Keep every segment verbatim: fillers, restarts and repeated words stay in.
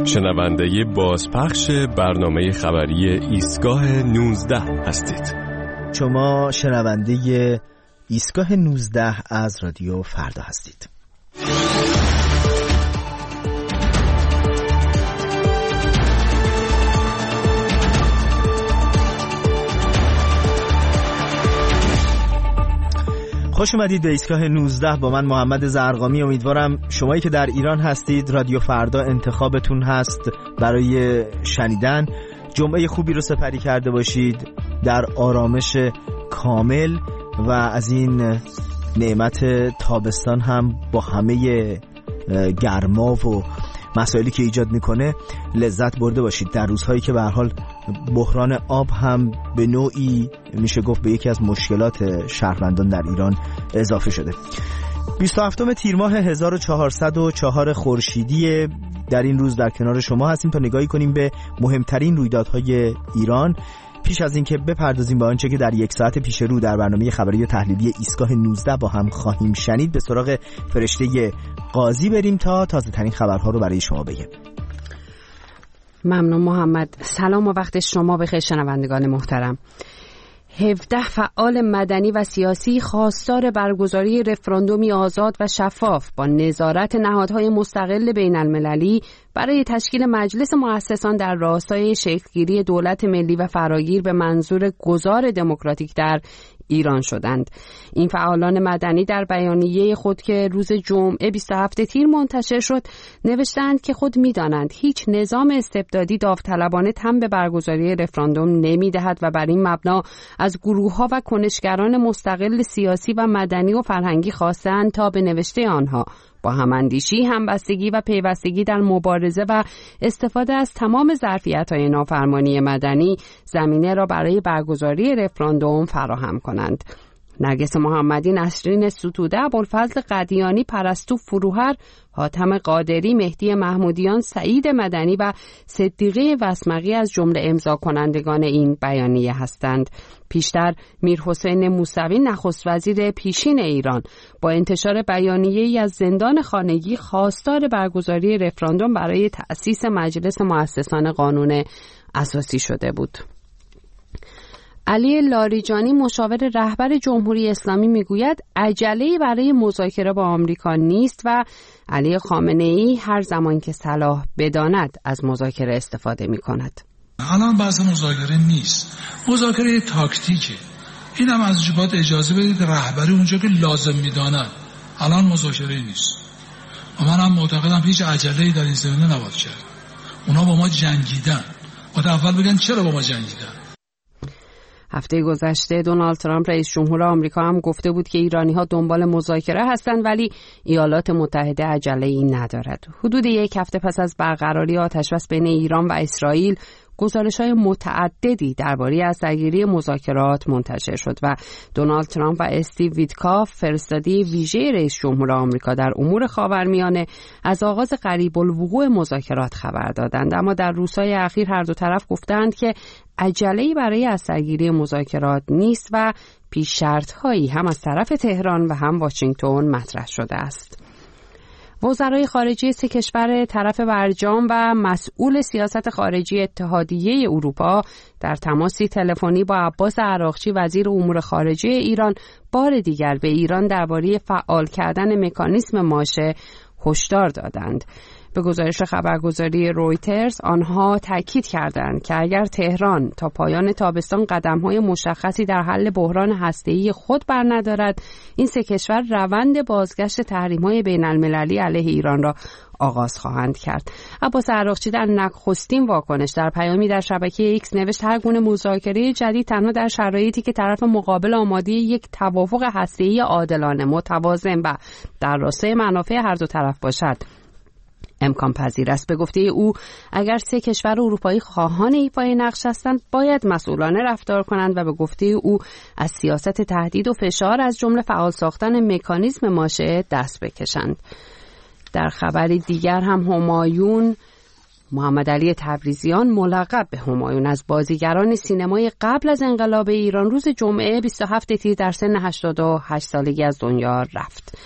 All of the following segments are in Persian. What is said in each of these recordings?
شنونده بازپخش برنامه خبری ایستگاه نوزده هستید. شما شنونده ایستگاه نوزده از رادیو فردا هستید. خوش اومدید به ایستگاه نوزده با من محمد زرقامی. امیدوارم شمایی که در ایران هستید رادیو فردا انتخابتون هست برای شنیدن. جمعه خوبی رو سپری کرده باشید در آرامش کامل و از این نعمت تابستان هم با همه گرما و مسائلی که ایجاد میکنه لذت برده باشید در روزهایی که به هر حال بحران آب هم به نوعی میشه گفت به یکی از مشکلات شهروندان در ایران اضافه شده. بیست و هفتم تیر ماه هزار و چهارصد و چهار خورشیدی در این روز در کنار شما هستیم تا نگاهی کنیم به مهمترین رویدادهای ایران. پیش از اینکه بپردازیم به آنچه که در یک ساعت پیش رو در برنامه خبری و تحلیلی ایستگاه نوزده با هم خواهیم شنید، به سراغ فرشته قاضی بریم تا تازه ترین خبرها رو برای شما بگم. ممنون محمد. سلام و وقت شما بخیر شنوندگان محترم. هفده فعال مدنی و سیاسی خواستار برگزاری رفراندومی آزاد و شفاف با نظارت نهادهای مستقل بین المللی برای تشکیل مجلس مؤسسان در راستای شکلگیری دولت ملی و فراگیر به منظور گذار دموکراتیک در ایران شدند. این فعالان مدنی در بیانیه خود که روز جمعه بیست و هفتم تیر منتشر شد نوشتند که خود می‌دانند هیچ نظام استبدادی داوطلبانه تن به برگزاری رفراندوم نمی‌دهد و بر این مبنا از گروه‌ها و کنشگران مستقل سیاسی و مدنی و فرهنگی خواستند تا به نوشته آنها با هماندیشی، همبستگی و پیوستگی در مبارزه و استفاده از تمام ظرفیت‌های نافرمانی مدنی زمینه را برای برگزاری رفراندوم فراهم کنند. نرگس محمدی، نسرین ستوده، ابوالفضل قدیانی، پرستو فروهر، حاتم قادری، مهدی محمودیان، سعید مدنی و صدیقه وسمقی از جمله امضا کنندگان این بیانیه هستند. پیشتر میرحسین موسوی، نخست وزیر پیشین ایران، با انتشار بیانیه‌ای از زندان خانگی خواستار برگزاری رفراندوم برای تأسیس مجلس مؤسسان قانون اساسی شده بود. علی لاریجانی، مشاور رهبر جمهوری اسلامی، میگوید عجله‌ای برای مذاکره با آمریکا نیست و علی خامنه‌ای هر زمان که صلاح بداند از مذاکره استفاده می‌کند. الان بحث مذاکره نیست، مذاکره تاکتیکه. این هم از جبات اجازه بدید رهبری اونجا که لازم می‌داند. الان مذاکره نیست و من هم معتقدم هیچ عجله‌ای در این زمینه نباید کرد. اونا با ما جنگیدن، باید اول بگن چرا با ما جنگیدن. هفته گذشته دونالد ترامپ رئیس جمهور آمریکا هم گفته بود که ایرانی‌ها دنبال مذاکره هستند ولی ایالات متحده عجله‌ای ندارد. حدود یک هفته پس از برقراری آتش‌بس بین ایران و اسرائیل گزارش‌های متعددی درباره از درگیری مذاکرات منتشر شد و دونالد ترامپ و استیو ویتکاف، فرستادی ویژه رئیس جمهور آمریکا در امور خاورمیانه، از آغاز قریب الوقوع مذاکرات خبر دادند. اما در روزهای اخیر هر دو طرف گفتند که عجله‌ای برای از درگیری مذاکرات نیست و پیش شرط‌هایی هم از طرف تهران و هم واشنگتن مطرح شده است. وزرای خارجه سه کشور طرف برجام و مسئول سیاست خارجی اتحادیه اروپا در تماسی تلفنی با عباس عراقچی وزیر امور خارجه ایران بار دیگر به ایران درباره فعال کردن مکانیزم ماشه هشدار دادند. به گزارش خبرگزاری رویترز آنها تاکید کردند که اگر تهران تا پایان تابستان قدم‌های مشخصی در حل بحران هسته‌ای خود برندارد، این سه کشور روند بازگشت تحریم‌های بین‌المللی علیه ایران را آغاز خواهند کرد. عباس عراقچی در نخستین واکنش در پیامی در شبکه ایکس نوشت هر گونه مذاکره جدید تنها در شرایطی که طرف مقابل آماده یک توافق هسته‌ای عادلانه، متوازن و در راستای منافع هر دو طرف باشد امکان پذیر است. به گفته او اگر سه کشور اروپایی خواهان ایفای نقش هستند باید مسئولانه رفتار کنند و به گفته او از سیاست تهدید و فشار از جمله فعال ساختن مکانیزم ماشه دست بکشند. در خبری دیگر هم همایون محمد علی تبریزیان، ملقب به همایون، از بازیگران سینمای قبل از انقلاب ایران روز جمعه بیست و هفتم تیر در سن هشتاد و هشت سالگی از دنیا رفت.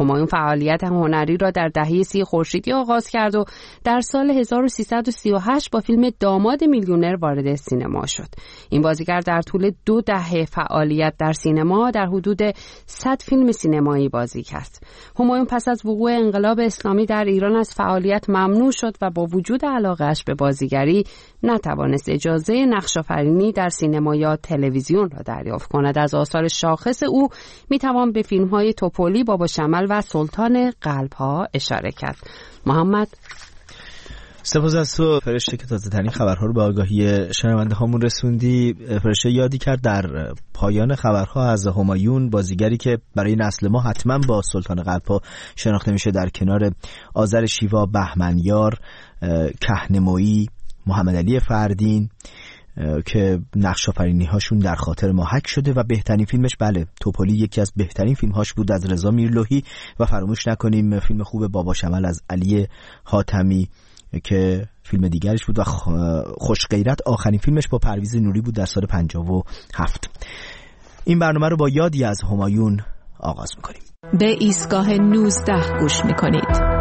همایون فعالیت هنری را در دهه سی خورشیدی آغاز کرد و در سال هزار و سیصد و سی و هشت با فیلم داماد میلیونر وارد سینما شد. این بازیگر در طول دو دهه فعالیت در سینما در حدود صد فیلم سینمایی بازی کرد. همایون پس از وقوع انقلاب اسلامی در ایران از فعالیت ممنوع شد و با وجود علاقه‌اش به بازیگری نتوانست اجازه نقش‌آفرینی در سینما یا تلویزیون را دریافت کند. از آثار شاخص او میتوان به فیلم‌های توپلی، بابا شمل و سلطان قلب‌ها اشاره کرد. محمد، سپاس از تو فرشته که تازه ترین خبرها رو به آگاهی شنونده هامون رسوندی. فرشته یادی کرد در پایان خبرها از همایون، بازیگری که برای نسل ما حتما با سلطان قلب‌ها شناخته میشه، در کنار آذر شیوا، بهمنیار، کهنمویی، محمد علی فردین که نقش آفرینی هاشون در خاطر ما حک شده و بهترین فیلمش بله توپلی یکی از بهترین فیلم هاش بود از رضا میرلوحی. و فراموش نکنیم فیلم خوب بابا شمل از علی حاتمی که فیلم دیگرش بود و خوش غیرت آخرین فیلمش با پرویز نوری بود در سال پنجاه و هفت. این برنامه رو با یادی از همایون آغاز میکنیم. به ایستگاه نوزده گوش میکنید.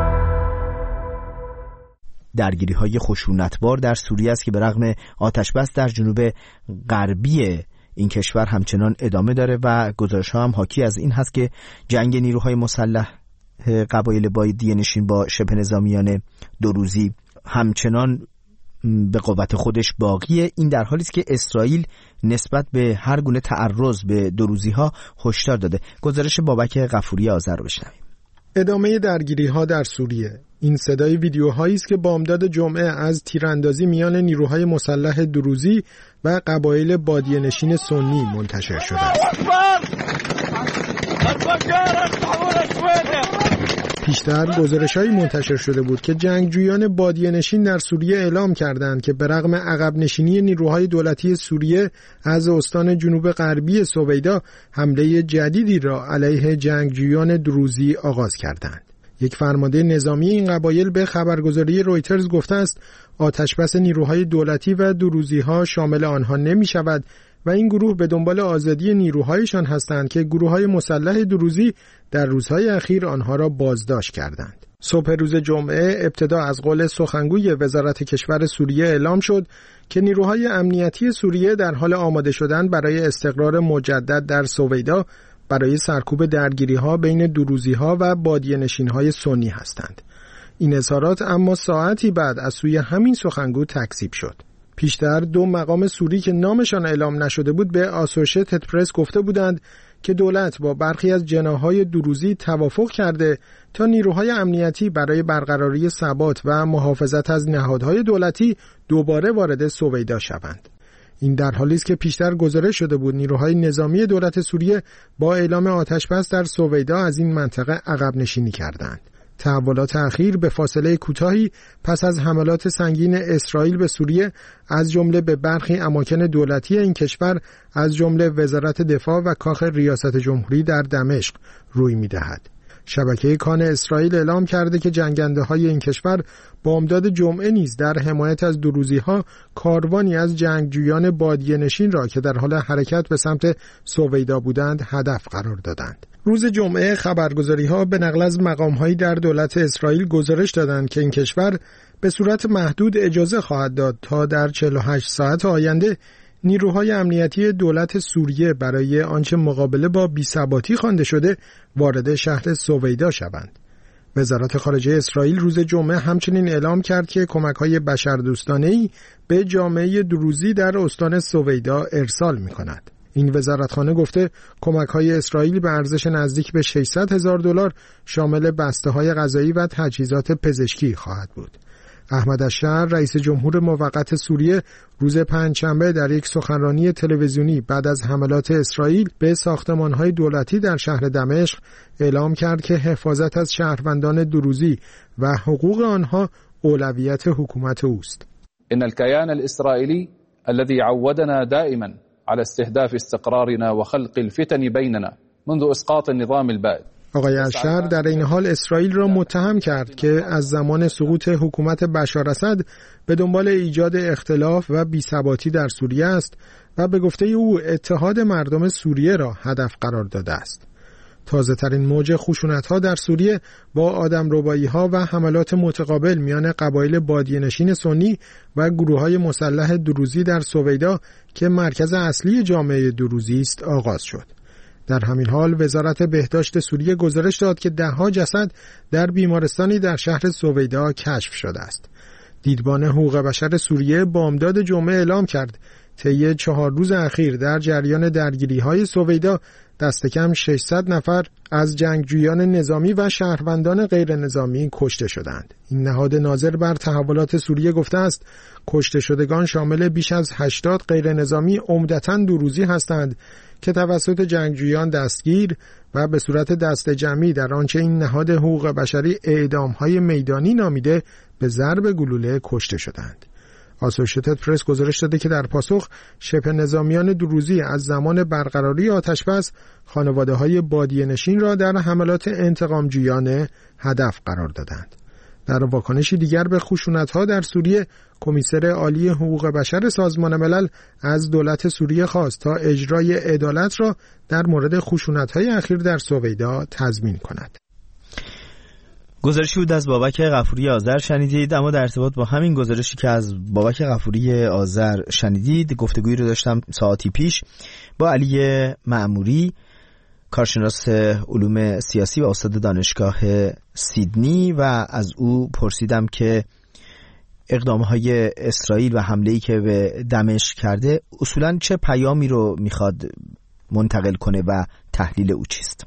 درگیری های خشونتبار در سوریه است که به رغم آتش بس در جنوب غربی این کشور همچنان ادامه داره و گزارش ها هم حاکی از این هست که جنگ نیروهای مسلح قبایل بادیه نشین با شبه نظامیان دو روزی همچنان به قوت خودش باقیه. این در حالی است که اسرائیل نسبت به هر گونه تعرض به دو روزی ها هشدار داده. گزارش بابک غفوری آذر رو بشنویم. ادامه درگیری ها در سوریه. این صدای ویدیوهایی است که بامداد جمعه از تیراندازی میان نیروهای مسلح دروزی و قبایل بادیه نشین سنی منتشر شده است. پیشتر گزارش‌هایی منتشر شده بود که جنگجویان بادیه نشین در سوریه اعلام کردند که به رغم عقب نشینی نیروهای دولتی سوریه از استان جنوب غربی سویدا حمله جدیدی را علیه جنگجویان دروزی آغاز کردند. یک فرمانده نظامی این قبایل به خبرگزاری رویترز گفته است آتشبس نیروهای دولتی و دروزی‌ها شامل آنها نمی‌شود و این گروه به دنبال آزادی نیروهایشان هستند که گروه‌های مسلح دروزی در روزهای اخیر آنها را بازداشت کردند. صبح روز جمعه ابتدا از قول سخنگوی وزارت کشور سوریه اعلام شد که نیروهای امنیتی سوریه در حال آماده شدن برای استقرار مجدد در سویدا برای سرکوب درگیری‌ها بین دروزی‌ها و بادیه نشین‌های سنی هستند. این اظهارات اما ساعتی بعد از سوی همین سخنگو تکذیب شد. پیشتر دو مقام سوری که نامشان اعلام نشده بود به آسوشیتد پرس گفته بودند که دولت با برخی از جناح‌های دروزی توافق کرده تا نیروهای امنیتی برای برقراری ثبات و محافظت از نهادهای دولتی دوباره وارد سویدا شوند. این در حالی است که پیشتر گزارش شده بود نیروهای نظامی دولت سوریه با اعلام آتشبس در سویدا از این منطقه عقب نشینی کردند. تحولات اخیر به فاصله کوتاهی پس از حملات سنگین اسرائیل به سوریه از جمله به برخی اماکن دولتی این کشور از جمله وزارت دفاع و کاخ ریاست جمهوری در دمشق روی می‌دهد. شبکه کان اسرائیل اعلام کرده که جنگنده‌های این کشور با امداد جمعه نیز در حمایت از دروزی‌ها کاروانی از جنگجویان بادیه نشین را که در حال حرکت به سمت سویدا بودند هدف قرار دادند. روز جمعه خبرگزاری‌ها به نقل از مقام‌هایی در دولت اسرائیل گزارش دادند که این کشور به صورت محدود اجازه خواهد داد تا در چهل و هشت ساعت آینده نیروهای امنیتی دولت سوریه برای آنچه مقابله با بی‌ثباتی خوانده شده وارد شهر سویدا شوند. وزارت خارجه اسرائیل روز جمعه همچنین اعلام کرد که کمک‌های بشردوستانه‌ای به جامعه دروزی در استان سویدا ارسال می‌کند. این وزارتخانه گفته کمک‌های اسرائیل به ارزش نزدیک به ششصد هزار دلار شامل بسته‌های غذایی و تجهیزات پزشکی خواهد بود. احمد الشهر رئیس جمهور موقت سوریه روز پنجشنبه در یک سخنرانی تلویزیونی بعد از حملات اسرائیل به ساختمان‌های دولتی در شهر دمشق اعلام کرد که حفاظت از شهروندان دروزی و حقوق آنها اولویت حکومت اوست. ان الكيان الاسرائيلي الذي عودنا دائما على استهداف استقرارنا وخلق الفتن بيننا منذ اسقاط النظام البائد. آقای الشهر در این حال اسرائیل را متهم کرد که از زمان سقوط حکومت بشار اسد به دنبال ایجاد اختلاف و بی‌ثباتی در سوریه است و به گفته او اتحاد مردم سوریه را هدف قرار داده است. تازه ترین موج خشونت‌ها در سوریه با آدمربایی‌ها و حملات متقابل میان قبایل بادیه‌نشین سنی و گروه‌های مسلح دروزی در سویدا که مرکز اصلی جامعه دروزی است آغاز شد. در همین حال وزارت بهداشت سوریه گزارش داد که ده‌ها جسد در بیمارستانی در شهر سویدا کشف شده است. دیدبان حقوق بشر سوریه بامداد جمعه اعلام کرد طی چهار روز اخیر در جریان درگیری‌های سویدا دست کم ششصد نفر از جنگجویان نظامی و شهروندان غیر نظامی کشته شدند. این نهاد ناظر بر تحولات سوریه گفته است کشته شدگان شامل بیش از هشتاد غیر نظامی عمدتاً دروزی هستند که توسط جنگجویان دستگیر و به صورت دست جمعی در آنچه این نهاد حقوق بشری اعدام‌های میدانی نامیده به ضرب گلوله کشته شدند. آسوشیتد پرس گزارش داده که در پاسخ شبه نظامیان دروزی از زمان برقراری آتشبس خانواده‌های بادیه‌نشین را در حملات انتقامجویانه هدف قرار دادند. در واکنشی دیگر به خشونت‌ها در سوریه، کمیسر عالی حقوق بشر سازمان ملل از دولت سوریه خواست تا اجرای عدالت را در مورد خشونت‌های اخیر در سویدا تضمین کند. گزارشی بود از بابک غفوری آذر شنیدید. اما در ارتباط با همین گزارشی که از بابک غفوری آذر شنیدید گفتگویی رو داشتم ساعتی پیش با علی معموری، کارشناس علوم سیاسی و استاد دانشگاه سیدنی، و از او پرسیدم که اقدامهای اسرائیل و حمله‌ای که به دمشق کرده اصولاً چه پیامی رو میخواد منتقل کنه و تحلیل او چیست؟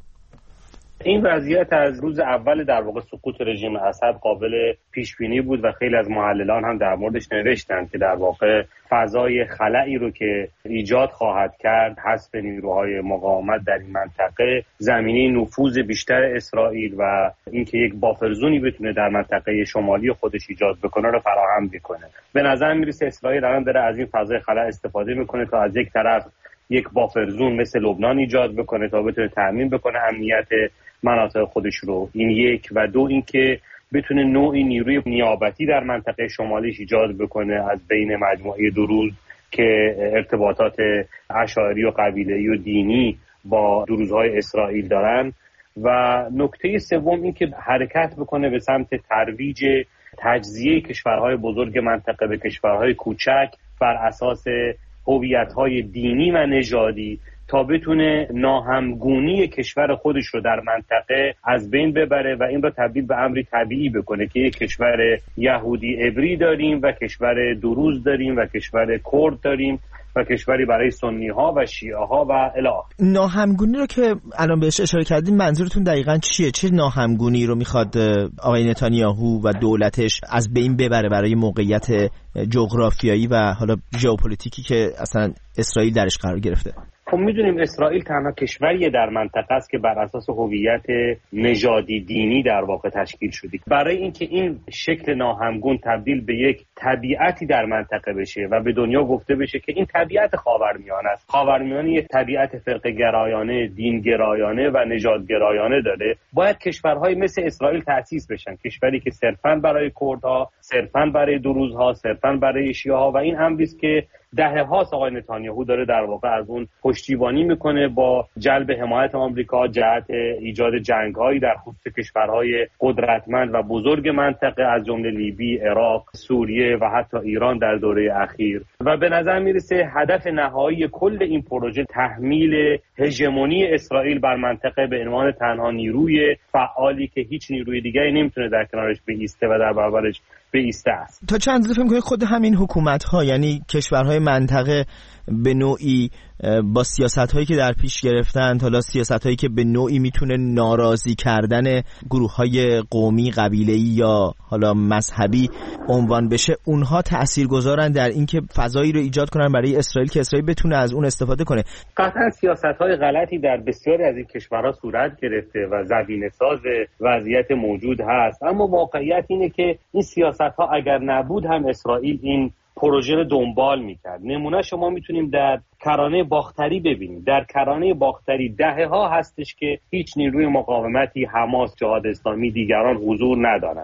این وضعیت از روز اول در واقع سقوط رژیم اسد قابل پیش بینی بود و خیلی از محللان هم در موردش نوشتند که در واقع فضای خلایی رو که ایجاد خواهد کرد حذف نیروهای مقاومت در این منطقه، زمینه نفوذ بیشتر اسرائیل و اینکه یک بافرزونی بتونه در منطقه شمالی خودش ایجاد بکنه رو فراهم میکنه. به نظر میرسه اسرائیل الان داره از این فضای خلا استفاده میکنه تا از یک طرف یک بافرزون مثل لبنان ایجاد بکنه تا بتونه تضمین بکنه امنیت مناطق خودش رو. این یک، و دو اینکه بتونه نوعی نیروی نیابتی در منطقه شمالیش ایجاد بکنه از بین مجموعه دروز که ارتباطات اشاعری و قبیله‌ای و دینی با دروزهای اسرائیل دارن. و نکته سوم این که حرکت بکنه به سمت ترویج تجزیه کشورهای بزرگ منطقه به کشورهای کوچک بر اساس هویت‌های دینی و نژادی تا بتونه ناهمگونی کشور خودش رو در منطقه از بین ببره و این رو تبدیل به امری طبیعی بکنه که یک کشور یهودی عبری داریم و کشور دروز داریم و کشور کرد داریم و کشوری برای سنی ها و شیعه ها و الی آخر. ناهمگونی رو که الان بهش اشاره کردیم منظورتون دقیقاً چیه؟ چه ناهمگونی رو میخواد آقای نتانیاهو و دولتش از بین ببره برای موقعیت جغرافیایی و حالا ژئوپلیتیکی که اصلا اسرائیل درش قرار گرفته؟ خب میدونیم اسرائیل تنها کشوریه در منطقه است که بر اساس هویت نژادی دینی در واقع تشکیل شده. برای اینکه این شکل ناهمگون تبدیل به یک طبیعتی در منطقه بشه و به دنیا گفته بشه که این طبیعت خاورمیانه است، خاورمیانه یک طبیعت فرقه گرایانه، دین گرایانه و نژاد گرایانه داره، باید کشورهای مثل اسرائیل تأسیس بشن، کشوری که صرفاً برای کردها، صرفاً برای دروزها، صرفاً برای شیعه‌ها. و این امری است که دهه هاست آقای نتانیاهو داره در واقع از اون پشتیبانی میکنه با جلب حمایت آمریکا جهت ایجاد جنگ‌هایی در خصوص کشورهای قدرتمند و بزرگ منطقه از جمله لیبی، عراق، سوریه و حتی ایران در دوره اخیر. و به نظر میرسه هدف نهایی کل این پروژه تحمیل هژمونی اسرائیل بر منطقه به عنوان تنها نیروی فعالی که هیچ نیروی دیگری نمیتونه در کنارش بایسته و در برابرش بایسته است. تا چند روز فکر می‌کنید خود همین حکومت‌ها، یعنی کشورهای منطقه، به نوعی با سیاست‌هایی که در پیش گرفتن، حالا سیاست‌هایی که به نوعی میتونه ناراضی کردن گروه‌های قومی، قبیله‌ای یا حالا مذهبی عنوان بشه، اونها تاثیرگذارن در اینکه فضایی رو ایجاد کنن برای اسرائیل که اسرائیل بتونه از اون استفاده کنه؟ قطعا سیاست‌های غلطی در بسیاری از این کشورها صورت گرفته و زمینه‌ساز وضعیت موجود هست، اما واقعیت اینه که این سیاست‌ها اگر نبود هم اسرائیل این پروژه رو دنبال میکرد. نمونه شما میتونیم در کرانه باختری ببینیم. در کرانه باختری دهه ها هستش که هیچ نیروی مقاومتی، حماس، جهاد اسلامی، دیگران حضور ندارند.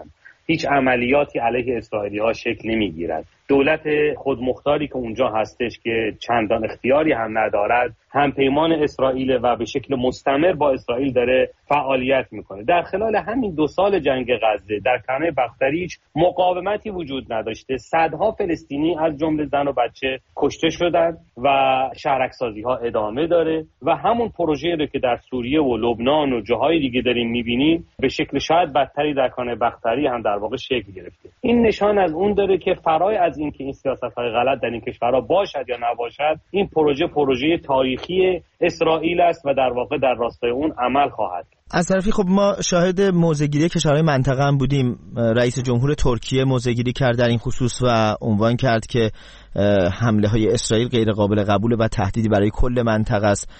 هیچ عملیاتی علیه اسرائیلی‌ها شکل نمیگیرد. دولت خودمختاری که اونجا هستش که چندان اختیاری هم ندارد، هم پیمان اسرائیل و به شکل مستمر با اسرائیل داره فعالیت میکنه. در خلال همین دو سال جنگ غزه در کنه بختری هیچ مقاومتی وجود نداشته. صدها فلسطینی از جمله زن و بچه کشته شدن و شهرک‌سازی ها ادامه داره و همون پروژه‌ای رو که در سوریه و لبنان و جاهای دیگه داریم میبینیم به شکل شاید بدتری در کنه بختری هم در واقع شکل گرفته. این نشان از اون داره که فرای از این که این سیاست‌های غلط در این کشورها باشد یا نباشد، این پروژه پروژه تاریخی اسرائیل است و در واقع در راستای اون عمل خواهد. از طرفی خب ما شاهد موضع‌گیری کشورهای منطقه هم بودیم. رئیس جمهور ترکیه موضع‌گیری کرد در این خصوص و عنوان کرد که حمله های اسرائیل غیر قابل قبول و تهدیدی برای کل منطقه است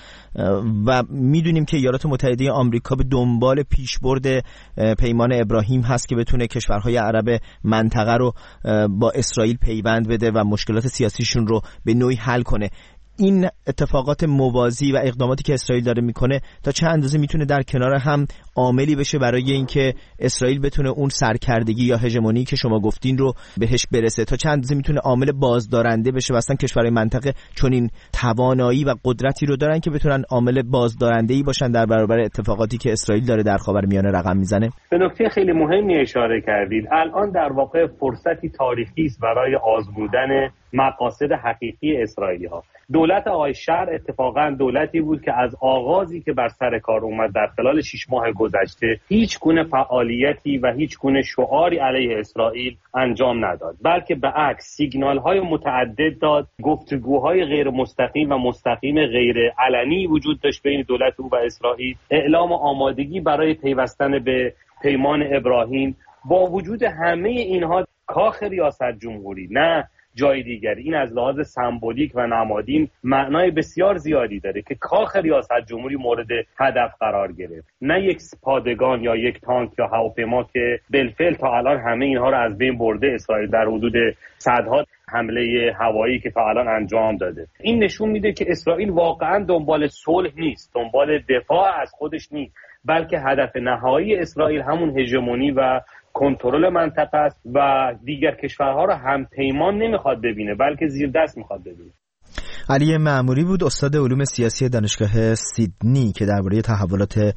و میدونیم که ایالات متحده آمریکا به دنبال پیشبرد پیمان ابراهیم هست که بتونه کشورهای عرب منطقه رو با اسرائیل پیوند بده و مشکلات سیاسیشون رو به نوعی حل کنه. این اتفاقات موازی و اقداماتی که اسرائیل داره میکنه تا چه اندازه میتونه در کنار هم عاملی بشه برای اینکه اسرائیل بتونه اون سرکردگی یا هژمونی که شما گفتین رو بهش برسه، تا چه اندازه میتونه عامل بازدارنده بشه و اصلا کشورهای منطقه چون این توانایی و قدرتی رو دارن که بتونن عامل بازدارنده‌ای باشن در برابر اتفاقاتی که اسرائیل داره در خاورمیانه رقم میزنه. به نکته خیلی مهمی اشاره کردید. الان در واقع فرصتی تاریخی است برای آزمودن مقاصد حقیقی اسرائیلی‌ها. دولت آقای شر اتفاقا دولتی بود که از آغازی که بر سر کار اومد در خلال شش ماه گذشته هیچ گونه فعالیتی و هیچ گونه شعاری علیه اسرائیل انجام نداد، بلکه به عکس سیگنال‌های متعدد داد، گفتگوهای غیر مستقیم و مستقیم غیر علنی وجود داشت بین دولت او و اسرائیل، اعلام آمادگی برای پیوستن به پیمان ابراهیم. با وجود همه اینها کاخ ریاست جمهوری نه جای دیگر، این از لحاظ سمبولیک و نمادین معنای بسیار زیادی داره که کاخ ریاست جمهوری مورد هدف قرار گرفت، نه یک پادگان یا یک تانک یا هواپیما که بالفعل تا الان همه اینها رو از بین برده اسرائیل در حدود صدها حمله هوایی که تا الان انجام داده. این نشون میده که اسرائیل واقعا دنبال صلح نیست، دنبال دفاع از خودش نیست، بلکه هدف نهایی اسرائیل همون هژمونی و کنترل منطقه است و دیگر کشورها رو هم پیمان نمیخواد ببینه بلکه زیر دست میخواد ببینه. علی معموری بود، استاد علوم سیاسی دانشگاه سیدنی که درباره تحولات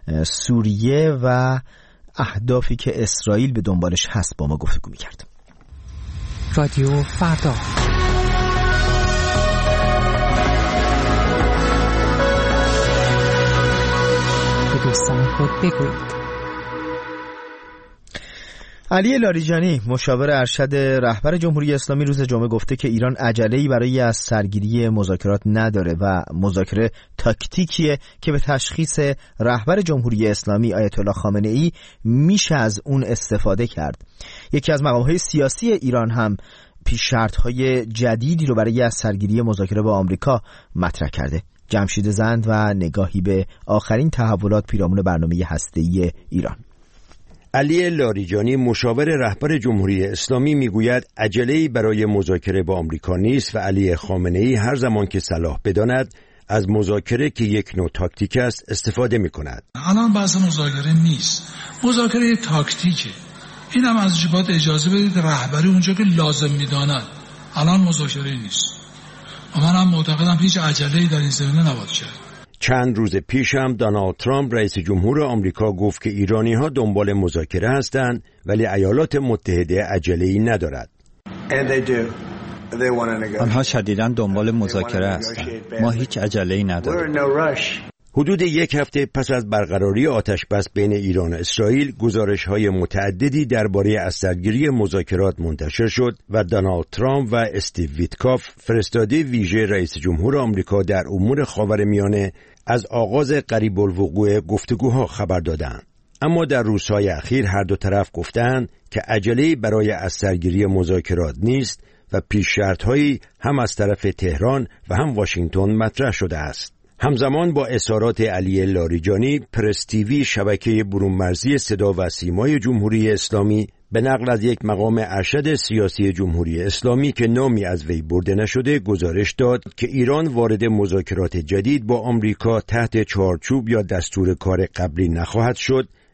سوریه و اهدافی که اسرائیل به دنبالش هست با ما گفتگو میکرد. رادیو فردا. به دوستان خود بگویید. علی لاریجانی مشاور ارشد رهبر جمهوری اسلامی روز جمعه گفته که ایران عجله‌ای برای از سرگیری مذاکرات نداره و مذاکره تاکتیکیه که به تشخیص رهبر جمهوری اسلامی آیت الله خامنه‌ای میشه از اون استفاده کرد. یکی از مقام‌های سیاسی ایران هم پیش شرط‌های جدیدی رو برای از سرگیری مذاکره با آمریکا مطرح کرده. جمشید زند و نگاهی به آخرین تحولات پیرامون برنامه هسته‌ای ایران. علی لاریجانی مشاور رهبر جمهوری اسلامی میگوید عجله‌ای برای مذاکره با آمریکا نیست و علی خامنه‌ای هر زمان که صلاح بداند از مذاکره که یک نوع تاکتیک است استفاده می‌کند. الان بحث مذاکره نیست، مذاکره تاکتیکه. این هم از جبات اجازه بدید رهبری اونجا که لازم می‌داند. الان مذاکره نیست و من هم معتقدم هیچ عجله‌ای در این زمینه نباید کرد. چند روز پیش هم دونالد ترامپ رئیس جمهور آمریکا گفت که ایرانی‌ها دنبال مذاکره هستند ولی ایالات متحده عجله‌ای ندارد. آنها شدیداً دنبال مذاکره هستند. ما هیچ عجله‌ای نداریم. حدود یک هفته پس از برقراری آتش‌بس بین ایران و اسرائیل، گزارش‌های متعددی درباره اثرگیری مذاکرات منتشر شد و دونالد ترامپ و استیو ویتکاف فرستاده ویژه رئیس جمهور آمریکا در امور خاورمیانه از آغاز قریب الوقوع گفتگوها خبر دادند. اما در روزهای اخیر هر دو طرف گفتند که عجله‌ای برای اثرگیری مذاکرات نیست و پیش شرط‌هایی هم از طرف تهران و هم واشنگتن مطرح شده است. همزمان با اظهارات علی لاریجانی، پرس تیوی شبکه برون‌مرزی صدا و سیمای جمهوری اسلامی به نقل از یک مقام ارشد سیاسی جمهوری اسلامی که نامی از وی برده نشده گزارش داد که ایران وارد مذاکرات جدید با آمریکا تحت چارچوب یا دستور کار قبلی نخواهد شد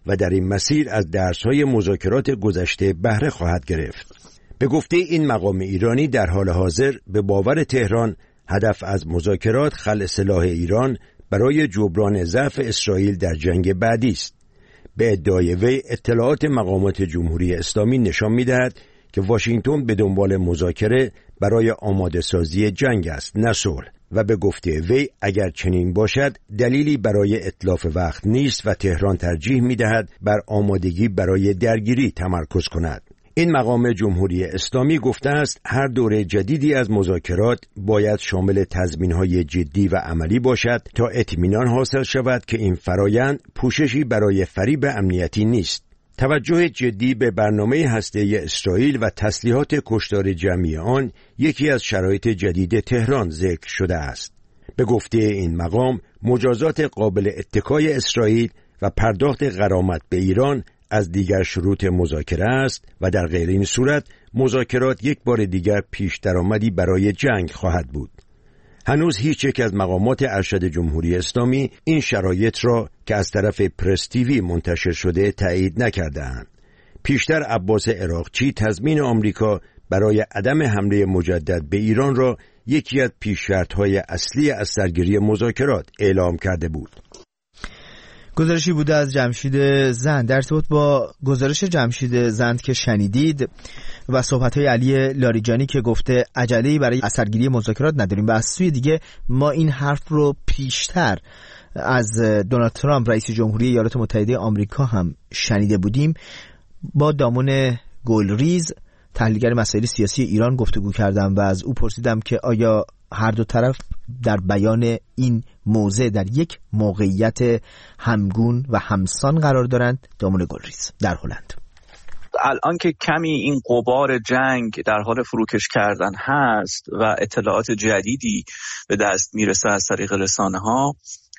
و در این مسیر از درس‌های مذاکرات گذشته بهره خواهد گرفت. به گفته این مقام ایرانی در حال حاضر به باور تهران هدف از مذاکرات خلع سلاح ایران برای جبران ضعف اسرائیل در جنگ بعدی است. به ادعای وی اطلاعات مقامات جمهوری اسلامی نشان می‌دهد که واشنگتن به دنبال مذاکره برای آماده سازی جنگ است، نه صلح. و به گفته وی اگر چنین باشد دلیلی برای اتلاف وقت نیست و تهران ترجیح می‌دهد بر آمادگی برای درگیری تمرکز کند. این مقام جمهوری اسلامی گفته است هر دوره جدیدی از مذاکرات باید شامل تضمین‌های جدی و عملی باشد تا اطمینان حاصل شود که این فرایند پوششی برای فریب امنیتی نیست. توجه جدی به برنامه هسته‌ای اسرائیل و تسلیحات کشتار جمعی آن یکی از شرایط جدید تهران ذکر شده است. به گفته این مقام مجازات قابل اتکای اسرائیل و پرداخت غرامت به ایران از دیگر شروط مذاکره است و در غیر این صورت مذاکرات یک بار دیگر پیش درآمدی برای جنگ خواهد بود. هنوز هیچ یک از مقامات ارشد جمهوری اسلامی این شرایط را که از طرف پرس تیوی منتشر شده تایید نکرده‌اند. پیشتر عباس عراقچی تضمین آمریکا برای عدم حمله مجدد به ایران را یکی از پیش شرط‌های اصلی از سرگیری مذاکرات اعلام کرده بود. گزارشی بوده از جمشید زند. در ارتباط با گزارش جمشید زند که شنیدید و صحبت‌های علی لاریجانی که گفته عجله‌ای برای اثرگیری مذاکرات نداریم و از سوی دیگه ما این حرف رو پیشتر از دونالد ترامپ رئیس جمهوری ایالات متحده آمریکا هم شنیده بودیم، با دامون گلریز تحلیلگر مسائل سیاسی ایران گفتگو کردم و از او پرسیدم که آیا هر دو طرف در بیان این موضع در یک موقعیت همگون و همسان قرار دارند. دامون گلریز در هلند. الان که کمی این غبار جنگ در حال فروکش کردن هست و اطلاعات جدیدی به دست میرسه از طریق رسانه ها،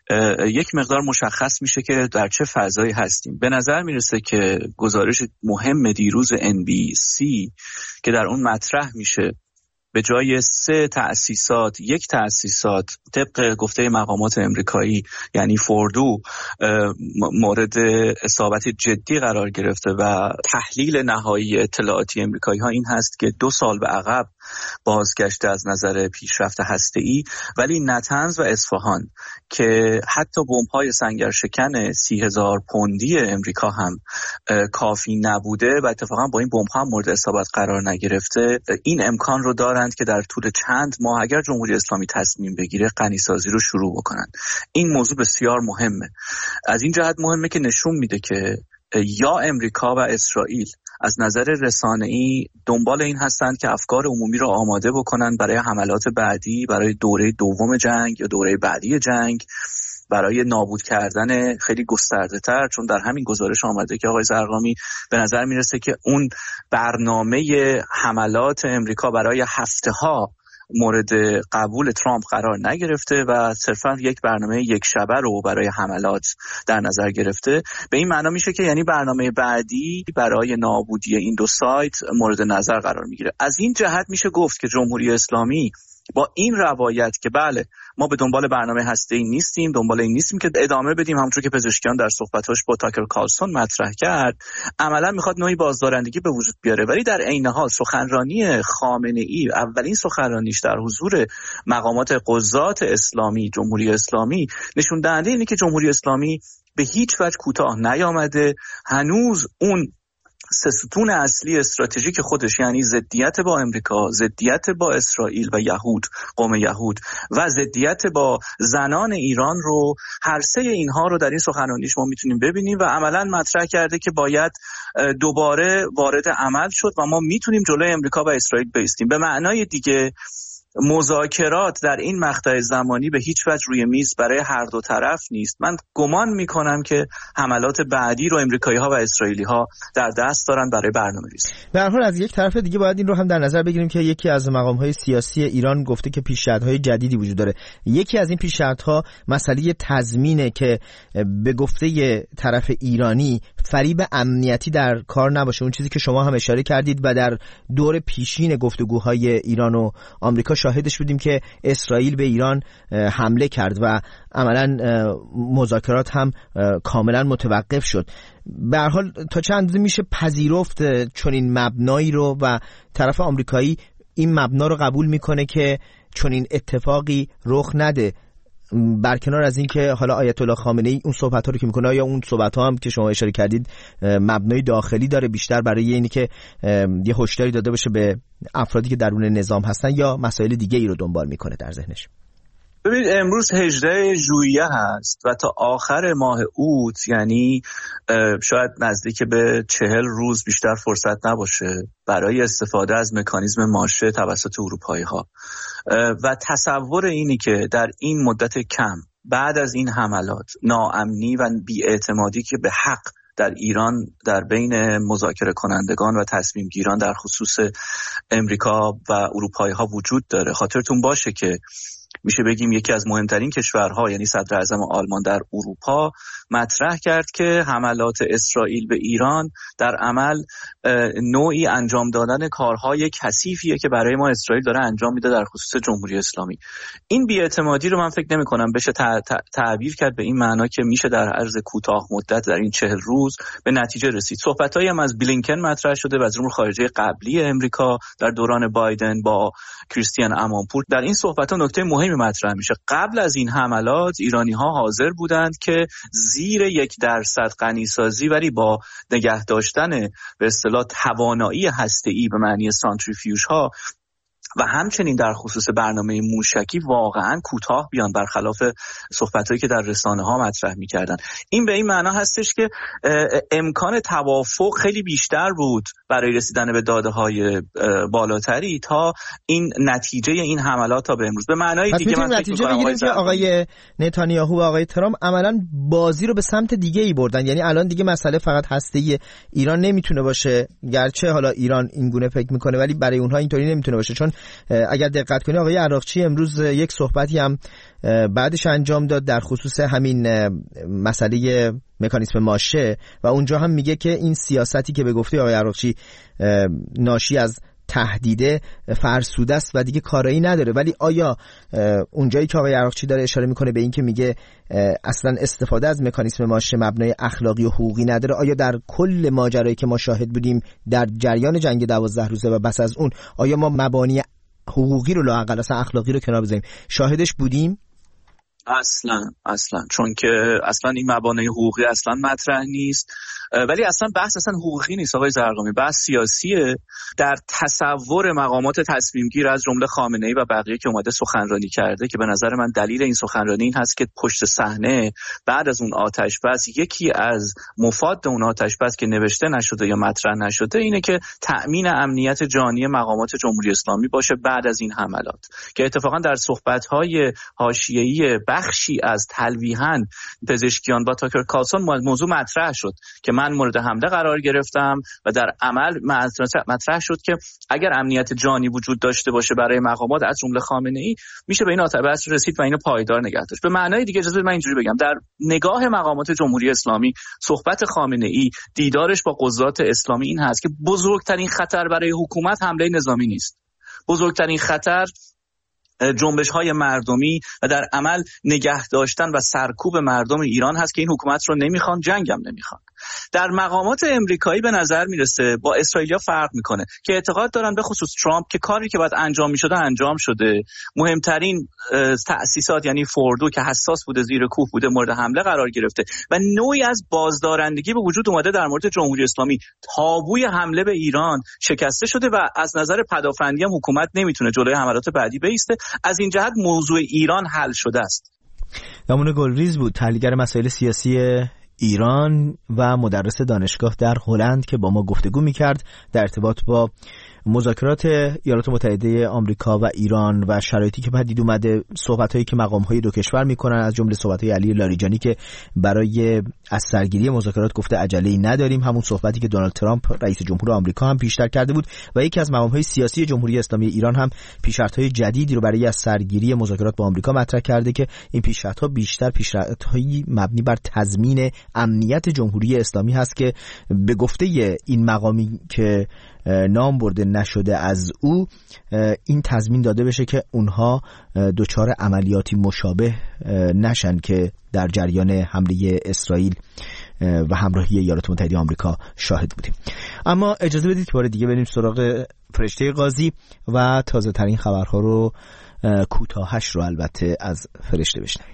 یک مقدار مشخص میشه که در چه فضایی هستیم. به نظر میرسه که گزارش مهم دیروز ان بی سی که در اون مطرح میشه به جای سه تأسیسات یک تأسیسات طبق گفته مقامات امریکایی یعنی فوردو مورد اصابت جدی قرار گرفته و تحلیل نهایی اطلاعاتی امریکایی ها این هست که دو سال به عقب بازگشته از نظر پیشرفت هسته‌ای، ولی نتنز و اصفهان که حتی بمب‌های سنگرشکن سی هزار پوندی امریکا هم کافی نبوده و اتفاقا با این بمب‌ها هم مورد اصابت قرار نگرفته، این امکان رو دارند که در طول چند ماه اگر جمهوری اسلامی تصمیم بگیره غنی‌سازی رو شروع بکنن. این موضوع بسیار مهمه. از این جهت مهمه که نشون میده که یا امریکا و اسرائیل از نظر رسانه‌ای دنبال این هستند که افکار عمومی رو آماده بکنن برای حملات بعدی، برای دوره دوم جنگ یا دوره بعدی جنگ، برای نابود کردن خیلی گسترده تر. چون در همین گزارش آمده که آقای زرقامی به نظر میرسه که اون برنامه حملات امریکا برای هفته ها مورد قبول ترامپ قرار نگرفته و صرفا یک برنامه یک شبه رو برای حملات در نظر گرفته. به این معنا میشه که یعنی برنامه بعدی برای نابودی این دو سایت مورد نظر قرار میگیره. از این جهت میشه گفت که جمهوری اسلامی با این روایت که بله ما به دنبال برنامه هسته‌ای نیستیم، دنبال این نیستیم که ادامه بدیم، همونطور که پزشکیان در صحبتاش با تاکر کارلسون مطرح کرد، عملا میخواد نوعی بازدارندگی به وجود بیاره. ولی در عین حال سخنرانی خامنه‌ای، اولین سخنرانیش در حضور مقامات قضات اسلامی جمهوری اسلامی، نشون دهنده اینه که جمهوری اسلامی به هیچ وجه کوتاه نیامده. هنوز اون سه ستون اصلی استراتژیک خودش یعنی ضدیت با امریکا، ضدیت با اسرائیل و یهود، قوم یهود و ضدیت با زنان ایران رو، هر سه اینها رو در این سخنرانیش ما میتونیم ببینیم و عملاً مطرح کرده که باید دوباره وارد عمل شد و ما میتونیم جلوی امریکا و اسرائیل بایستیم. به معنای دیگه مذاکرات در این مقطع زمانی به هیچ وجه روی میز برای هر دو طرف نیست. من گمان میکنم که حملات بعدی رو امریکایی‌ها و اسرائیلی‌ها در دست دارن برای برنامه‌ریزی. به هر حال از یک طرف دیگه باید این رو هم در نظر بگیریم که یکی از مقام‌های سیاسی ایران گفته که پیشنهادهای جدیدی وجود داره. یکی از این پیشنهادها مسئله تضمینه که به گفته طرف ایرانی فریب امنیتی در کار نباشه. اون چیزی که شما هم اشاره کردید و در دور پیشین گفتگوهای ایران و آمریکا شاهدش بودیم که اسرائیل به ایران حمله کرد و عملاً مذاکرات هم کاملا متوقف شد. به هر حال تا چند اندازه میشه پذیرفت چنین مبنایی رو و طرف آمریکایی این مبنا رو قبول میکنه که چنین اتفاقی رخ نده، برکنار از این که حالا آیت الله خامنه‌ای اون صحبت‌ها رو که میکنه، یا اون صحبت‌ها هم که شما اشاره کردید مبنای داخلی داره بیشتر برای اینی که یه هشداری داده باشه به افرادی که درون نظام هستن، یا مسائل دیگه ای رو دنبال میکنه در ذهنش؟ ببینید امروز هجدهم ژوئیه هست و تا آخر ماه اوت، یعنی شاید نزدیک به چهل روز بیشتر فرصت نباشه برای استفاده از مکانیزم ماشه توسط اروپایی ها. و تصور اینی که در این مدت کم بعد از این حملات ناامنی و بی‌اعتمادی که به حق در ایران در بین مذاکره کنندگان و تصمیم گیران در خصوص امریکا و اروپایی ها وجود داره. خاطرتون باشه که میشه بگیم یکی از مهمترین کشورها، یعنی صدر اعظم آلمان در اروپا، مطرح کرد که حملات اسرائیل به ایران در عمل نوعی انجام دادن کارهای کثیفیه که برای ما اسرائیل داره انجام میده در خصوص جمهوری اسلامی. این بی‌اعتمادی رو من فکر نمی کنم بشه تعبیر کرد به این معنا که میشه در عرض کوتاه مدت در این چهل روز به نتیجه رسید. صحبتایی هم از بلینکن مطرح شده، وزیر امور خارجه قبلی امریکا در دوران بایدن با کریستیان امانپور. در این صحبت‌ها نکته مهمی مطرح میشه. قبل از این حملات ایرانی‌ها حاضر بودند که زیر یک درصد غنیسازی ولی با نگه داشتن به اصطلاح توانایی هسته‌ای به معنی سانتریفیوژ ها و همچنین در خصوص برنامه موشکی واقعا کوتاه بیان، برخلاف صحبتایی که در رسانه ها مطرح می‌کردن. این به این معنا هستش که امکان توافق خیلی بیشتر بود برای رسیدن به داده‌های بالاتری تا این نتیجه این حملات تا به امروز. به معنای دیگه من نتیجه بگیریم که آقای نتانیاهو و آقای ترامپ عملاً بازی رو به سمت دیگه ای بردن، یعنی الان دیگه مسئله فقط هسته‌ای ایران نمیتونه باشه، گرچه حالا ایران این گونه فکر میکنه ولی برای اونها اینطوری نمیتونه باشه. چون اگر دقت کنی آقای عراقچی امروز یک صحبتی هم بعدش انجام داد در خصوص همین مسئله مکانیسم ماشه و اونجا هم میگه که این سیاستی که به گفته آقای عراقچی ناشی از تهدیده فرسوده است و دیگه کارایی نداره. ولی آیا اونجایی که آقای عراقچی داره اشاره میکنه به این که میگه اصلا استفاده از مکانیسم ماشه مبنای اخلاقی و حقوقی نداره، آیا در کل ماجرایی که ما شاهد بودیم در جریان جنگ دوازده روزه و بس از اون، آیا ما مبانی حقوقی رو لااقل اصلا اخلاقی رو کنار بذاریم شاهدش بودیم؟ اصلا اصلا چون که اصلا این مبانی حقوقی اصلا مطرح نیست. ولی اصلا بحث اصلا حقوقی نیست آقای زرقامی، بحث سیاسیه. در تصور مقامات تصمیم گیر از جمله خامنه‌ای و بقیه که اومده سخنرانی کرده، که به نظر من دلیل این سخنرانی این هست که پشت صحنه بعد از اون آتش بس یکی از مفاد اون آتش بس که نوشته نشده یا مطرح نشده اینه که تأمین امنیت جانی مقامات جمهوری اسلامی باشه بعد از این حملات، که اتفاقا در صحبت‌های حاشیه‌ای بخشی از تلویحاً پزشکیان با تاکر کارلسون موضوع مطرح شد که من مورد حمله قرار گرفتم و در عمل مطرح شد که اگر امنیت جانی وجود داشته باشه برای مقامات از جمله خامنه‌ای میشه به این آتش رسید و اینو پایدار نگه داشت. به معنای دیگه اجازه بدید من اینجوری بگم، در نگاه مقامات جمهوری اسلامی صحبت خامنه‌ای، دیدارش با قضات اسلامی این هست که بزرگترین خطر برای حکومت حمله نظامی نیست. بزرگترین خطر جنبش های مردمی و در عمل نگه داشتن و سرکوب مردم ایران هست که این حکومت رو نمیخوان، جنگم نمیخوان. در مقامات امریکایی به نظر میرسه با اسرائیلیا فرق میکنه که اعتقاد دارن به خصوص ترامپ که کاری که باید انجام میشده انجام شده. مهمترین تأسیسات یعنی فوردو که حساس بوده، زیر کوه بوده، مورد حمله قرار گرفته و نوعی از بازدارندگی به وجود اومده در مورد جمهوری اسلامی. تابوی حمله به ایران شکسته شده و از نظر پدافندی هم حکومت نمیتونه جلوی حملات بعدی بایسته. از این جهت موضوع ایران حل شده است. یامون گلریز بود، تحلیلگر مسائل سیاسی ایران و مدرس دانشگاه در هلند که با ما گفتگو می‌کرد در ارتباط با مذاکرات ایالات متحده آمریکا و ایران و شرایطی که پدید اومده، صحبت‌هایی که مقام‌های دو کشور می‌کنن، از جمله صحبت‌های علی لاریجانی که برای از سرگیری مذاکرات گفته عجله‌ای نداریم، همون صحبتی که دونالد ترامپ رئیس جمهور آمریکا هم پیشتر کرده بود و یکی از مقام‌های سیاسی جمهوری اسلامی ایران هم پیشرفت‌های جدیدی رو برای از سرگیری مذاکرات با آمریکا مطرح کرده که این پیشرفت‌ها بیشتر پیشرفت‌هایی مبنی بر تضمین امنیت جمهوری اسلامی هست که به گفته این مقامی که نام برده نشده از او این تضمین داده بشه که اونها دچار عملیاتی مشابه نشن که در جریان حمله اسرائیل و همراهی ایالات متحده آمریکا شاهد بودیم. اما اجازه بدید که بار دیگه بریم سراغ فرشته قاضی و تازه ترین خبرها رو، کوتاهش رو البته، از فرشته بشنویم.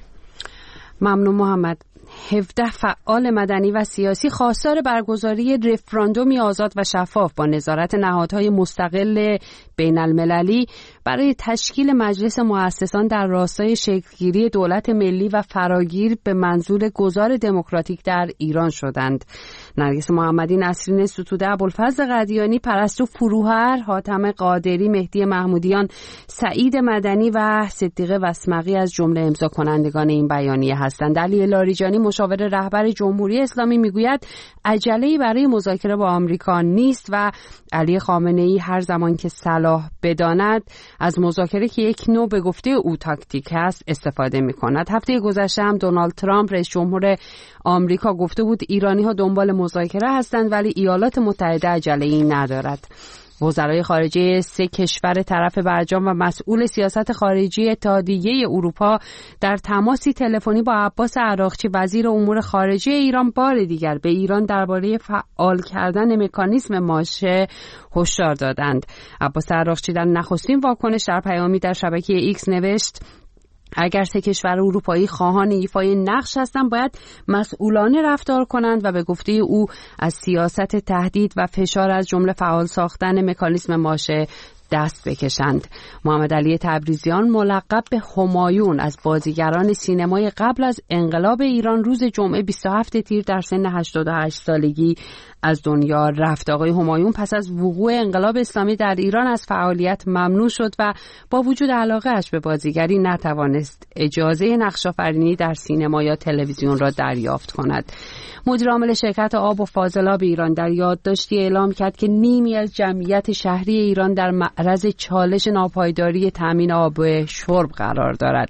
ممنون محمد. هفده فعال مدنی و سیاسی خواستار برگزاری رفراندومی آزاد و شفاف با نظارت نهادهای مستقل بین المللی برای تشکیل مجلس مؤسسان در راستای شکلگیری دولت ملی و فراگیر به منظور گذار دموکراتیک در ایران شدند. نرگس محمدی، نسرین ستوده، ابوالفضل قدیانی، پرستو فروهر، حاتم قادری، مهدی محمودیان، سعید مدنی و صدیق وسمقی از جمله امضا کنندگان این بیانیه هستند. علی لاریجانی، مشاور رهبر جمهوری اسلامی، میگوید عجله‌ای برای مذاکره با آمریکا نیست و علی خامنه‌ای هر زمان که صلاح بداند از مذاکره که یک نوع به گفته او تاکتیک است استفاده می‌کند. هفته گذشته هم دونالد ترامپ رئیس جمهور آمریکا گفته بود ایرانی‌ها دنبال مذاکره هستند ولی ایالات متحده عجله‌ای ندارد. وزرای خارجه سه کشور طرف برجام و مسئول سیاست خارجی اتحادیه اروپا در تماسی تلفنی با عباس عراقچی وزیر امور خارجه ایران بار دیگر به ایران درباره فعال کردن مکانیزم ماشه هشدار دادند. عباس عراقچی در نخستین واکنش در پیامی در شبکه ایکس نوشت اگر سه کشور اروپایی خواهان ایفای نقش هستند باید مسئولانه رفتار کنند و به گفته او از سیاست تهدید و فشار از جمله فعال ساختن مکانیزم ماشه دست بکشند. محمد علی تبریزیان، ملقب به همایون، از بازیگران سینمای قبل از انقلاب ایران، روز جمعه بیست و هفتم تیر در سن هشتاد و هشت سالگی از دنیا رفت. آقای همایون پس از وقوع انقلاب اسلامی در ایران از فعالیت ممنوع شد و با وجود علاقه‌اش به بازیگری نتوانست اجازه نقش‌آفرینی در سینما یا تلویزیون را دریافت کند. مدیر عامل شرکت آب و فاضلاب ایران در یادداشتی اعلام کرد که نیمی از جمعیت شهری ایران در معرض چالش ناپایداری تامین آب شرب قرار دارد.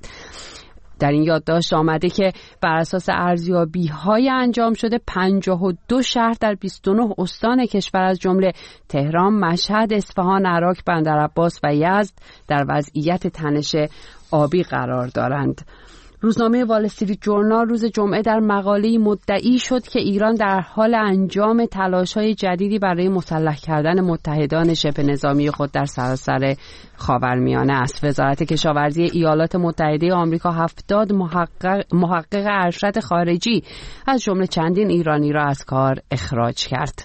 در این یادداشت آمده که بر اساس ارزیابی‌های انجام شده پنجاه و دو شهر در بیست و نه استان کشور از جمله تهران، مشهد، اصفهان، عراق، بندرعباس و یزد در وضعیت تنش آبی قرار دارند. روزنامه وال استریت جورنال روز جمعه در مقاله‌ای مدعی شد که ایران در حال انجام تلاش‌های جدیدی برای مسلح کردن متحدان شبه نظامی خود در سراسر خاورمیانه است. وزارت کشاورزی ایالات متحده آمریکا هفتاد محقق محقق ارشد خارجی از جمله چندین ایرانی را از کار اخراج کرد.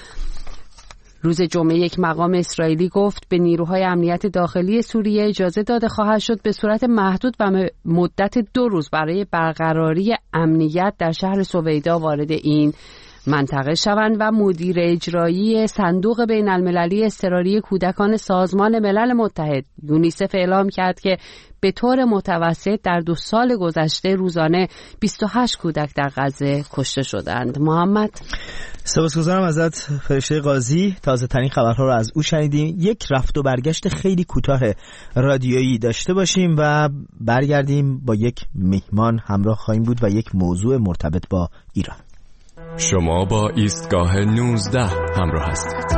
روز جمعه یک مقام اسرائیلی گفت به نیروهای امنیت داخلی سوریه اجازه داده خواهد شد به صورت محدود و مدت دو روز برای برقراری امنیت در شهر سویدا وارد این منطقه شوند و مدیر اجرایی صندوق بین المللی اضطراری کودکان سازمان ملل متحد یونیسف اعلام کرد که به طور متوسط در دو سال گذشته روزانه بیست و هشت کودک در غزه کشته شدند. محمد، سپاسگزارم ازت فرشته قاضی. تازه ترین خبرها رو از او شنیدیم. یک رفت و برگشت خیلی کوتاه رادیویی داشته باشیم و برگردیم. با یک مهمان همراه خواهیم بود و یک موضوع مرتبط با ایران. شما با ایستگاه نوزده همراه هستید.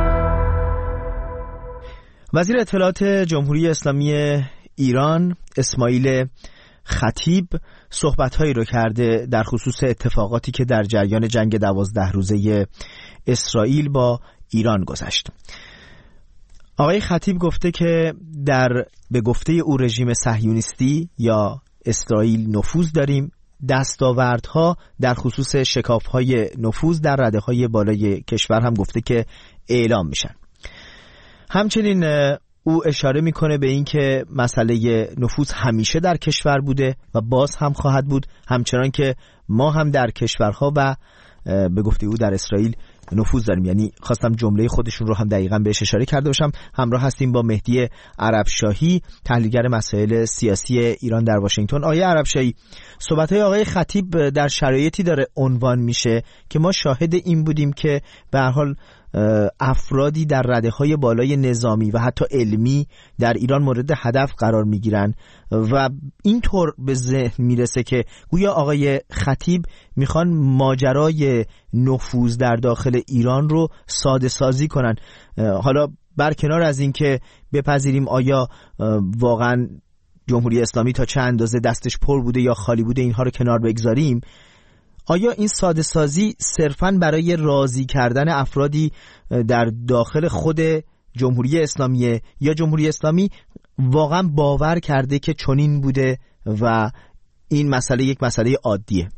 وزیر اطلاعات جمهوری اسلامی ایران اسماعیل خطیب صحبت‌هایی رو کرده در خصوص اتفاقاتی که در جریان جنگ دوازده روزه اسرائیل با ایران گذشت. آقای خطیب گفته که در به گفته او رژیم صهیونیستی یا اسرائیل نفوذ داریم. دستاوردها در خصوص شکاف‌های نفوذ در رده‌های بالای کشور هم گفته که اعلام میشن. همچنین او اشاره میکنه به این که مسئله نفوذ همیشه در کشور بوده و باز هم خواهد بود، همچنان که ما هم در کشورها و به گفته او در اسرائیل نفوذ داریم. یعنی خواستم جمله خودشون رو هم دقیقاً بهش اشاره کرده باشم. همراه هستیم با مهدی عربشاهی، تحلیلگر مسائل سیاسی ایران در واشنگتن. آقای عربشاهی، صحبت‌های آقای خطیب در شرایطی داره عنوان میشه که ما شاهد این بودیم که به هر حال افرادی در رده‌های بالای نظامی و حتی علمی در ایران مورد هدف قرار میگیرن و اینطور به ذهن میرسه که گویا آقای خطیب میخوان ماجرای نفوذ در داخل ایران رو ساده سازی کنن. حالا برکنار از این که بپذیریم آیا واقعا جمهوری اسلامی تا چه اندازه دستش پر بوده یا خالی بوده، اینها رو کنار بگذاریم، آیا این ساده سازی صرفاً برای راضی کردن افرادی در داخل خود جمهوری اسلامی یا جمهوری اسلامی واقعا باور کرده که چنین بوده و این مسئله یک مسئله عادیه؟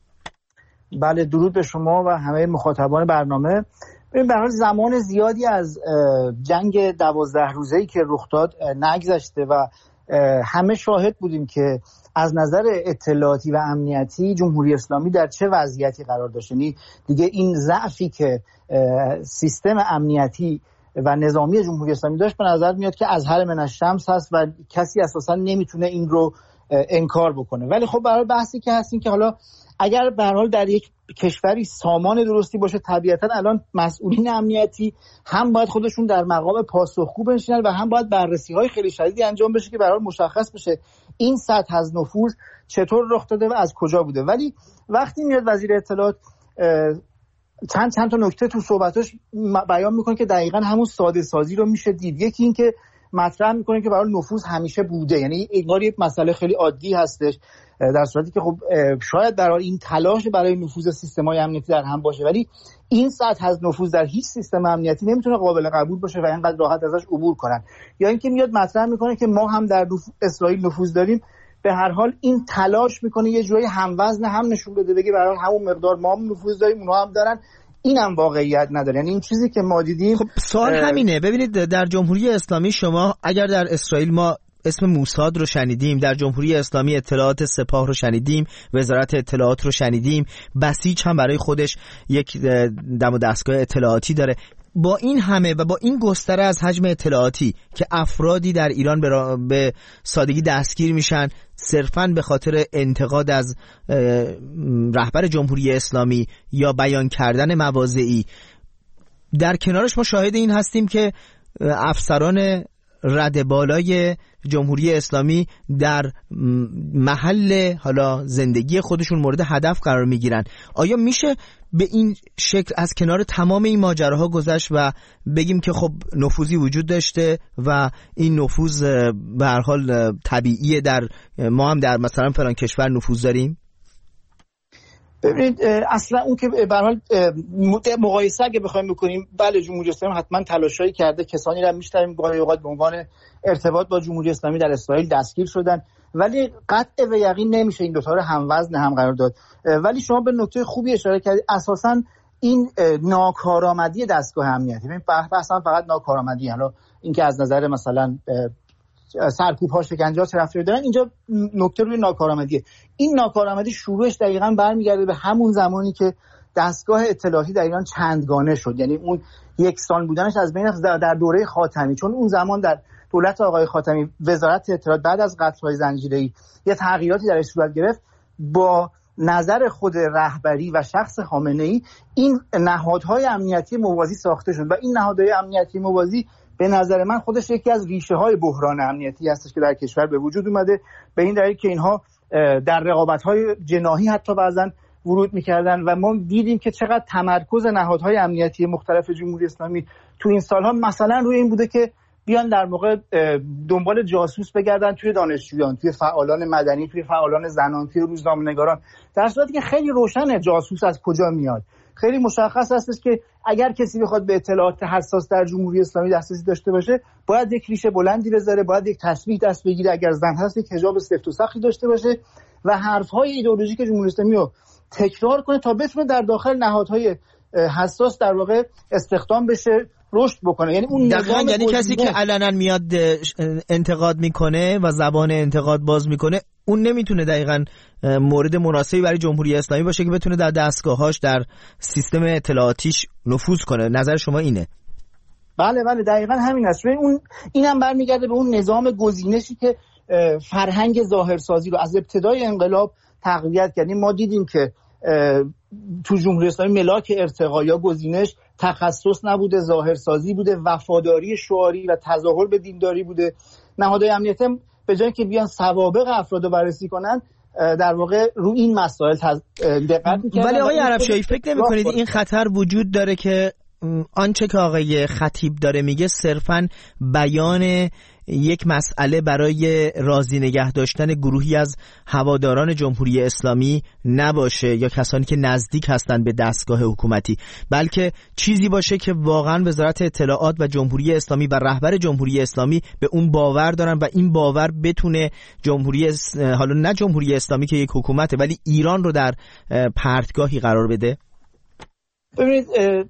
بله، درود به شما و همه مخاطبان برنامه. ببین، به هر حال زمان زیادی از جنگ دوازده روزه‌ای که رخ داد نگذشته و همه شاهد بودیم که از نظر اطلاعاتی و امنیتی جمهوری اسلامی در چه وضعیتی قرار داشت. یعنی دیگه این ضعفی که سیستم امنیتی و نظامی جمهوری اسلامی داشت به نظر میاد که از حل من الشمس هست و کسی اساسا نمیتونه این رو انکار بکنه. ولی خب برای بحثی که هستیم که حالا اگر به هر حال در یک کشوری سامان درستی باشه، طبیعتا الان مسئولین امنیتی هم باید خودشون در مقام پاسخگو بنشینن و هم باید بررسی‌های خیلی شدیدی انجام بشه که به هر حال مشخص بشه این سطح از نفوذ چطور رخ داده و از کجا بوده. ولی وقتی میاد وزیر اطلاعات چند چند تا نکته تو صحبتاش بیان میکنه که دقیقاً همون ساده سازی رو میشه دید. یکی این که مطرح میکنه که برای نفوذ همیشه بوده، یعنی انگار یک مسئله خیلی عادی هستش، در صورتی که خب شاید برای این تلاش برای نفوذ سیستم‌های امنیتی در هم باشه، ولی این سطح از نفوذ در هیچ سیستم امنیتی نمیتونه قابل قبول باشه و اینقدر راحت ازش عبور کنن. یا اینکه میاد مطرح میکنه که ما هم در اسرائیل نفوذ داریم، به هر حال این تلاش میکنه یه جوری هموزن هم نشون بده، بگه برای همون مقدار ما هم نفوذ داریم اونها هم دارن. اینم واقعیت نداره. یعنی این چیزی که ما دیدیم. خب سوال همینه. ببینید در جمهوری اسلامی شما اگر در اسرائیل ما اسم موساد رو شنیدیم، در جمهوری اسلامی اطلاعات سپاه رو شنیدیم، وزارت اطلاعات رو شنیدیم، بسیج هم برای خودش یک دم و دستگاه اطلاعاتی داره. با این همه و با این گستره از حجم اطلاعاتی که افرادی در ایران به, به سادگی دستگیر میشن صرفاً به خاطر انتقاد از رهبر جمهوری اسلامی یا بیان کردن مواضعی، در کنارش ما شاهد این هستیم که افسران رده بالای جمهوری اسلامی در محل حالا زندگی خودشون مورد هدف قرار میگیرن. آیا میشه به این شکل از کنار تمام این ماجراها گذشت و بگیم که خب نفوذی وجود داشته و این نفوذ به هر حال طبیعیه، در ما هم در مثلا فلان کشور نفوذ داریم؟ ببینید اصلا اون که به هر حال مقایسه اگه بخوایم بکنیم، بله جمهوری اسلامی حتما تلاشایی کرده، کسانی را میشنویم گاهی اوقات به عنوان ارتباط با جمهوری اسلامی در اسرائیل دستگیر شدن، ولی قطع و یقین نمیشه این دو تا رو هموزن هم قرار داد. ولی شما به نکته خوبی اشاره کردید، اساسا این ناکارآمدی دستگاه امنیتی، ببین بحثا فقط ناکارآمدی، حالا اینکه از نظر مثلا سرکوب‌ها شکنجه‌ها چه رفتاری دارن، اینجا نکته روی ناکارآمدیه. این ناکارآمدی شروعش دقیقاً برمیگرده به همون زمانی که دستگاه اطلاعاتی در ایران چندگانه شد، یعنی اون یکسان بودنش از بین رفت در دوره خاتمی، چون اون زمان در دولت آقای خاتمی وزارت اطلاعات بعد از قتل‌های زنجیره‌ای یه تغییراتی درش صورت گرفت. با نظر خود رهبری و شخص خامنه‌ای این نهادهای امنیتی موازی ساخته شد و این نهادهای امنیتی موازی به نظر من خودش یکی از ریشه های بحران امنیتی هستش که در کشور به وجود اومده، به این دلیل که اینها در رقابت های جناحی حتی بعضن ورود میکردن و ما دیدیم که چقدر تمرکز نهادهای امنیتی مختلف جمهوری اسلامی تو این سالها مثلا روی این بوده که بیان در موقع دنبال جاسوس بگردن توی دانشجویان، توی فعالان مدنی، توی فعالان زنان، توی روزنامه‌نگاران، در صورتی که خیلی روشنه جاسوس از کجا میاد. خیلی مشخص هستش که اگر کسی بخواد به اطلاعات حساس در جمهوری اسلامی دسترسی داشته باشه، باید یک ریشه بلندی بذاره، باید یک تسبیح دست بگیره، اگر زن هست یک حجاب سفت و سختی داشته باشه و حرف‌های ایدئولوژیک جمهوری اسلامی رو تکرار کنه تا بتونه در داخل نهادهای حساس در واقع استخدام بشه، رشد بکنه. یعنی اون نظام، یعنی کسی که علنا میاد انتقاد میکنه و زبان انتقاد باز میکنه، اون نمیتونه دقیقاً مورد مناسبی برای جمهوری اسلامی باشه که بتونه در دستگاهاش، در سیستم اطلاعاتیش نفوذ کنه. نظر شما اینه؟ بله بله دقیقاً همین است. اون اینم برمیگرده به اون نظام گزینشی که فرهنگ ظاهرسازی رو از ابتدای انقلاب تقویت کردیم. ما دیدیم که تو جمهوری اسلامی ملاک ارتقا یا گزینش تخصص نبوده، ظاهرسازی بوده، وفاداری شعاری و تظاهر به دینداری بوده. نهادهای امنیتی به جای که بیان سوابق افراد رو بررسی کنن در واقع رو این مسائل دقت می‌کردن. ولی آقای عربشاهی فکر نمی‌کنید این خطر وجود داره که آنچه که آقای خطیب داره میگه صرفاً بیان یک مسئله برای راضی نگه داشتن گروهی از هواداران جمهوری اسلامی نباشه یا کسانی که نزدیک هستند به دستگاه حکومتی، بلکه چیزی باشه که واقعاً وزارت اطلاعات و جمهوری اسلامی و رهبر جمهوری اسلامی به اون باور دارن و این باور بتونه جمهوری اس... حالا نه جمهوری اسلامی که یک حکومته ولی ایران رو در پرتگاهی قرار بده؟ ببینید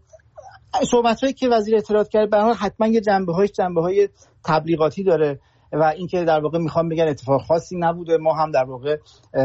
صحبت‌هایی که وزیر اطلاعات کرد به هر حال حتما یه جنبه‌هاش جنبه‌های تبلیغاتی داره و اینکه در واقع میخوام بگن اتفاق خاصی نبوده، ما هم در واقع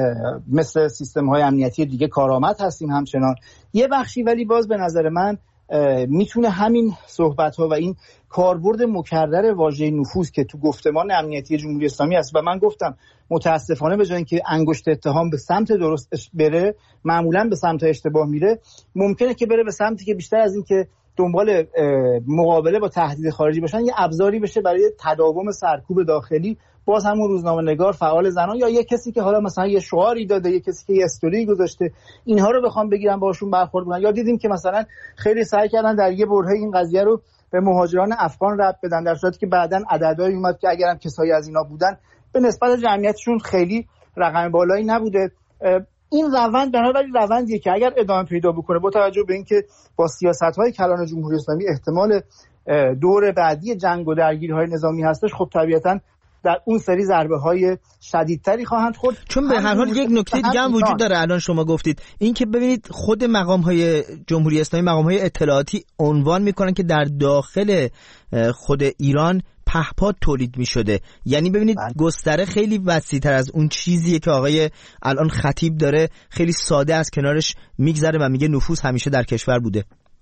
مثل سیستم‌های امنیتی دیگه کارآمد هستیم همچنان یه بخشی. ولی باز به نظر من میتونه همین صحبت‌ها و این کاربرد مکرر واژه نفوذ که تو گفتمان امنیتی جمهوری اسلامی است و من گفتم متاسفانه به جای اینکه انگشت اتهام به سمت درست بره معمولا به سمت اشتباه میره، ممکنه که بره به سمتی که بیشتر از این که دنبال مقابله با تهدید خارجی باشن یه ابزاری بشه برای تداوم سرکوب داخلی. باز همون روزنامه‌نگار، فعال زنان یا یه کسی که حالا مثلا یه شعاری داده، یه کسی که یه استوری گذاشته، اینها رو بخوام بگیرن باشون برخورد کنن. یا دیدیم که مثلا خیلی سعی کردن در یه برهه این قضیه رو به مهاجران افغان ربط بدن، در صورتی که بعداً عددهایی اومد که اگرم کسایی از اینا بودن به نسبت جمعیتشون خیلی رقم بالایی نبوده. این روند به هر حال روندیه که اگر ادامه پیدا بکنه با توجه به اینکه با سیاست‌های کلان جمهوری اسلامی احتمال دور بعدی جنگ و درگیری‌های نظامی هستش، خب طبیعتاً در اون سری ضربه‌های شدیدتری خواهند خورد. چون به هر حال یک نکته دیگه هم وجود داره الان شما گفتید، این که ببینید خود مقام‌های جمهوری اسلامی، مقام‌های اطلاعاتی عنوان می‌کنن که در داخل خود ایران پهپاد تولید می شده. یعنی ببینید بله. گستره خیلی وسیع‌تر از اون چیزیه که آقای الان خطیب داره خیلی ساده از کنارش میگذره و میگه نفوذ همیشه در کشور بوده.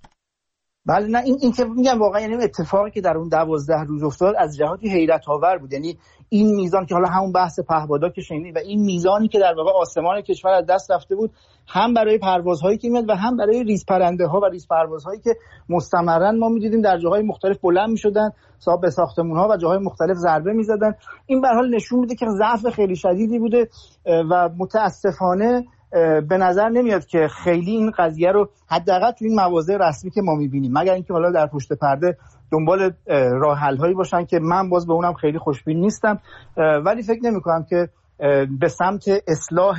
بله نه این این که میگم واقعا یعنی اتفاقی که در اون دوازده روز افتاد از جهاتی حیرت آور بود. یعنی این میزان که حالا همون بحث پهپادا که شنیدید و این میزانی که در واقع آسمان کشور از دست رفته بود، هم برای پروازهایی که میاد و هم برای ریزپرنده ها و ریزپروازهایی که مستمرا ما میدیدیم در جاهای مختلف بلند میشدن، صاحب به ساختمون ها و جاهای مختلف ضربه میزدن. این به هر حال نشون میده که ضعف خیلی شدیدی بوده و متاسفانه به نظر نمیاد که خیلی این قضیه رو حداقل تو این مواضع رسمی که ما میبینیم، مگر اینکه حالا در پشت پرده دنبال راه حل هایی باشن که من باز به اونم خیلی خوشبین نیستم. ولی فکر نمی کنم که به سمت اصلاح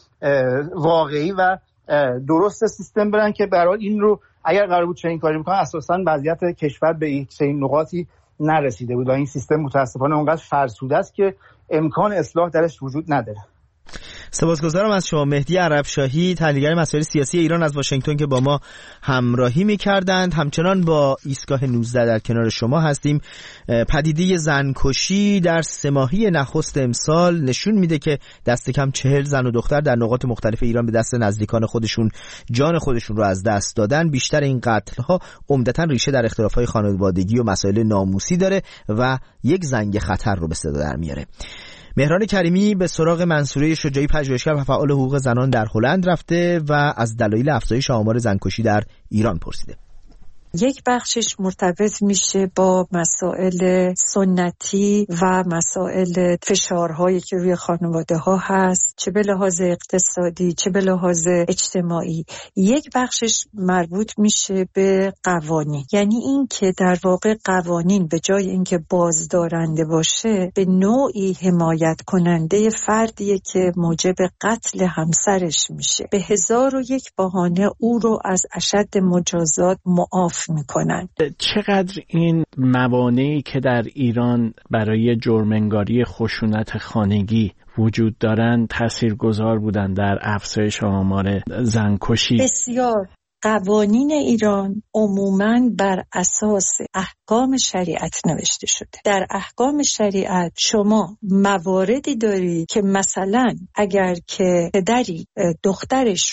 واقعی و درست سیستم برن که برای این رو اگر قرار بود چنین کاری بکنن اساسا وضعیت کشور به این چنین نقاطی نرسیده بود و این سیستم متاسفانه اونقدر فرسوده است که امکان اصلاح درش وجود نداره. سپاسگزارم از شما مهدی عربشاهی، تحلیلگر مسائل سیاسی ایران از واشنگتن که با ما همراهی می‌کردند. همچنان با ایستگاه نوزده در کنار شما هستیم. پدیده زنکشی در سه ماهی نخست امسال نشون میده که دست کم چهل زن و دختر در نقاط مختلف ایران به دست نزدیکان خودشون جان خودشون رو از دست دادن. بیشتر این قتل‌ها عمدتاً ریشه در اختلاف‌های خانوادگی و مسائل ناموسی داره و یک زنگ خطر رو به صدا در میاره. مهران کریمی به سراغ منصوره شجاعی، پژوهشگر و فعال حقوق زنان در هلند رفته و از دلایل افزایش آمار زنکشی در ایران پرسیده. یک بخشش مرتبط میشه با مسائل سنتی و مسائل فشارهایی که روی خانواده ها هست، چه به لحاظ اقتصادی چه به لحاظ اجتماعی. یک بخشش مربوط میشه به قوانین، یعنی این که در واقع قوانین به جای اینکه بازدارنده باشه به نوعی حمایت کننده فردیه که موجب قتل همسرش میشه، به هزار و یک بهانه او رو از اشد مجازات معاف میکنن. چقدر این موانعی که در ایران برای جرم‌انگاری خشونت خانگی وجود دارند تاثیرگذار بودن در افزایش آمار زنکشی؟ بسیار. قوانین ایران عموماً بر اساس احکام شریعت نوشته شده. در احکام شریعت شما مواردی داری که مثلا اگر که پدری دخترش رو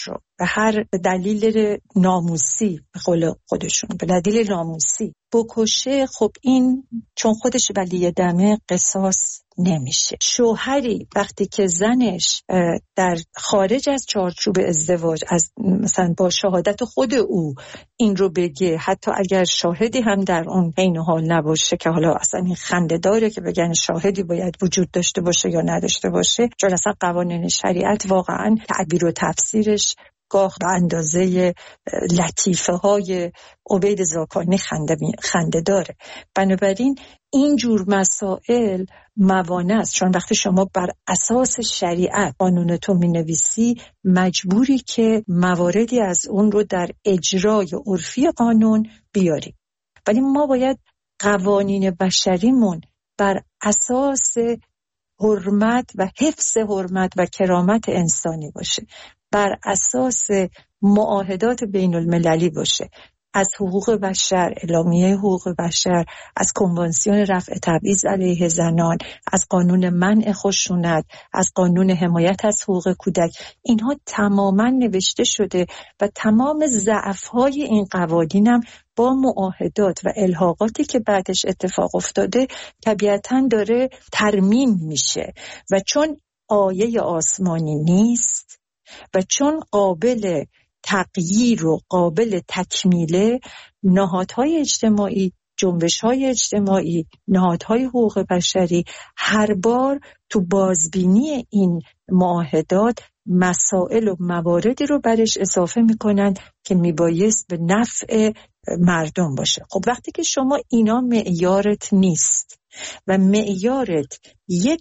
به هر دلیل ناموسی، به قول خودشون به دلیل ناموسی بکشه، خب این چون خودش ولی دمه قصاص نمیشه. شوهری وقتی که زنش در خارج از چارچوب ازدواج از مثلا با شهادت خود او این رو بگه، حتی اگر شاهدی هم در اون عین حال نباشه، که حالا اصلا این خنده داره که بگن شاهدی باید وجود داشته باشه یا نداشته باشه، چون اصلا قوانین شریعت واقعا تعبیر و تفسیرش گاه به اندازه لطیفه های عبید زاکانی خنده, خنده داره. بنابراین این جور مسائل موانع است، چون وقتی شما بر اساس شریعت قانون تو می نویسی مجبوری که مواردی از اون رو در اجرای عرفی قانون بیاری. ولی ما باید قوانین بشریمون بر اساس حرمت و حفظ حرمت و کرامت انسانی باشه، بر اساس معاهدات بین المللی باشه، از حقوق بشر، اعلامیه حقوق بشر، از کنوانسیون رفع تبعیض علیه زنان، از قانون منع خشونت، از قانون حمایت از حقوق کودک. اینها تماما نوشته شده و تمام ضعف‌های این قوانین هم با معاهدات و الحاقاتی که بعدش اتفاق افتاده طبیعتاً داره ترمیم میشه و چون آیه آسمانی نیست و چون قابل تغییر و قابل تکمیله، نهادهای اجتماعی، جنبش‌های اجتماعی، نهادهای حقوق بشری هر بار تو بازبینی این معاهدات مسائل و مواردی رو برش اضافه میکنن که میبایست به نفع مردم باشه. خب وقتی که شما اینا معیارت نیست و معیارت یک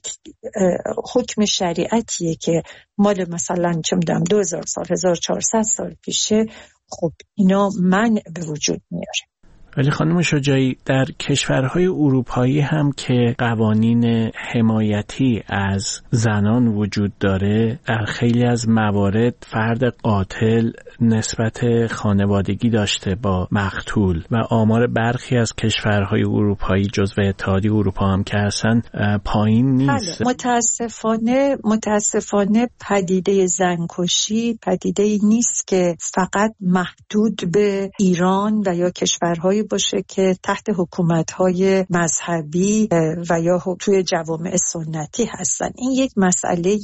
حکم شریعتیه که مال مثلا چه میدونم دو هزار سال هزار و چهارصد سال پیشه، خب اینا منع به وجود میاره. ولی خانم شجاعی، در کشورهای اروپایی هم که قوانین حمایتی از زنان وجود داره، در خیلی از موارد فرد قاتل نسبت خانوادگی داشته با مقتول و آمار برخی از کشورهای اروپایی جزو اتحادیه اروپا هم که هستن پایین نیست. متاسفانه متاسفانه پدیده زنکشی پدیده نیست که فقط محدود به ایران و یا کشورهای باشه که تحت حکومت‌های مذهبی و یا توی جوامع سنتی هستن. این یک مسئله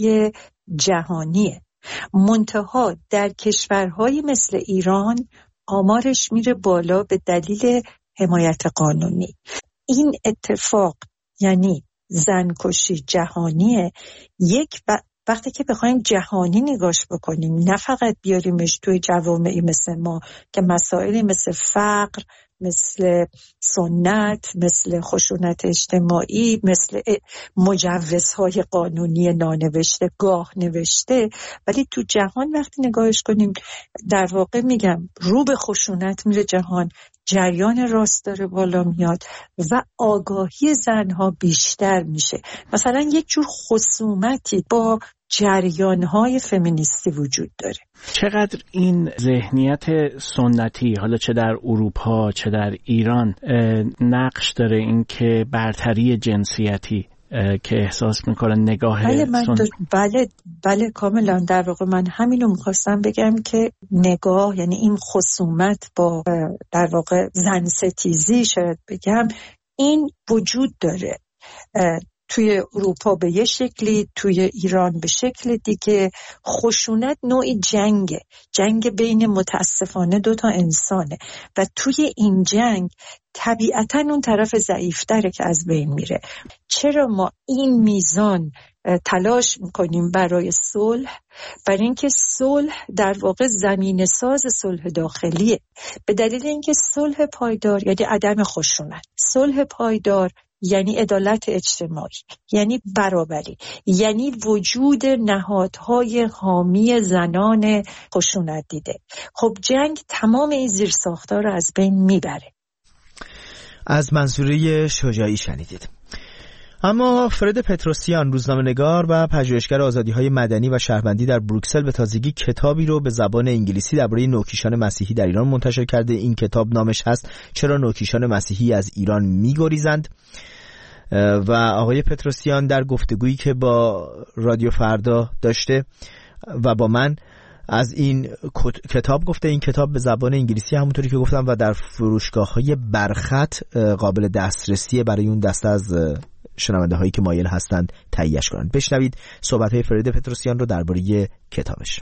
جهانیه. منتها در کشورهای مثل ایران آمارش میره بالا به دلیل حمایت قانونی. این اتفاق یعنی زنکشی جهانیه. یک ب... وقتی که بخوایم جهانی نگاش بکنیم، نه فقط بیاریمش توی جوامعی مثل ما که مسائلی مثل فقر، مثل سنت، مثل خشونت اجتماعی، مثل مجوزهای قانونی نانوشته گاه نوشته، ولی تو جهان وقتی نگاهش کنیم در واقع میگم رو به خشونت میره جهان، جریان راست داره بالا میاد و آگاهی زنها بیشتر میشه. مثلا یک جور خصومتی با جریان‌های فمینیستی وجود داره. چقدر این ذهنیت سنتی، حالا چه در اروپا چه در ایران، نقش داره این که برتری جنسیتی که احساس میکنن نگاه بله من سن... بله بله کاملا. در واقع من همینو میخواستم بگم که نگاه یعنی این خصومت با در واقع زن ستیزی شاید بگم این وجود داره. توی اروپا به یه شکلی، توی ایران به شکل دیگه. خشونت نوعی جنگه، جنگ بین متاسفانه دوتا انسانه و توی این جنگ طبیعتاً اون طرف ضعیفتره که از بین میره. چرا ما این میزان تلاش میکنیم برای صلح؟ برای اینکه صلح در واقع زمینه ساز صلح داخلیه، به دلیل اینکه صلح پایدار یعنی عدم خشونت، صلح پایدار یعنی عدالت اجتماعی، یعنی برابری، یعنی وجود نهادهای حامی زنان خشونت دیده. خب جنگ تمام این زیرساخت‌ها رو از بین میبره. از منصوره شجاعی شنیدید. اما فرد پتروسیان، روزنامه‌نگار و پژوهشگر آزادی‌های مدنی و شهروندی در بروکسل، به تازگی کتابی رو به زبان انگلیسی درباره نوکیشان مسیحی در ایران منتشر کرده. این کتاب نامش هست چرا نوکیشان مسیحی از ایران می‌گریزند. و آقای پتروسیان در گفتگویی که با رادیو فردا داشته و با من از این کتاب گفته. این کتاب به زبان انگلیسی همونطوری که گفتم و در فروشگاه‌های برخط قابل دسترسی برای اون دسته از شنونده هایی که مایل هستند تهیه‌اش کنند. بشنوید صحبت های فرید پتروسیان رو درباره کتابش.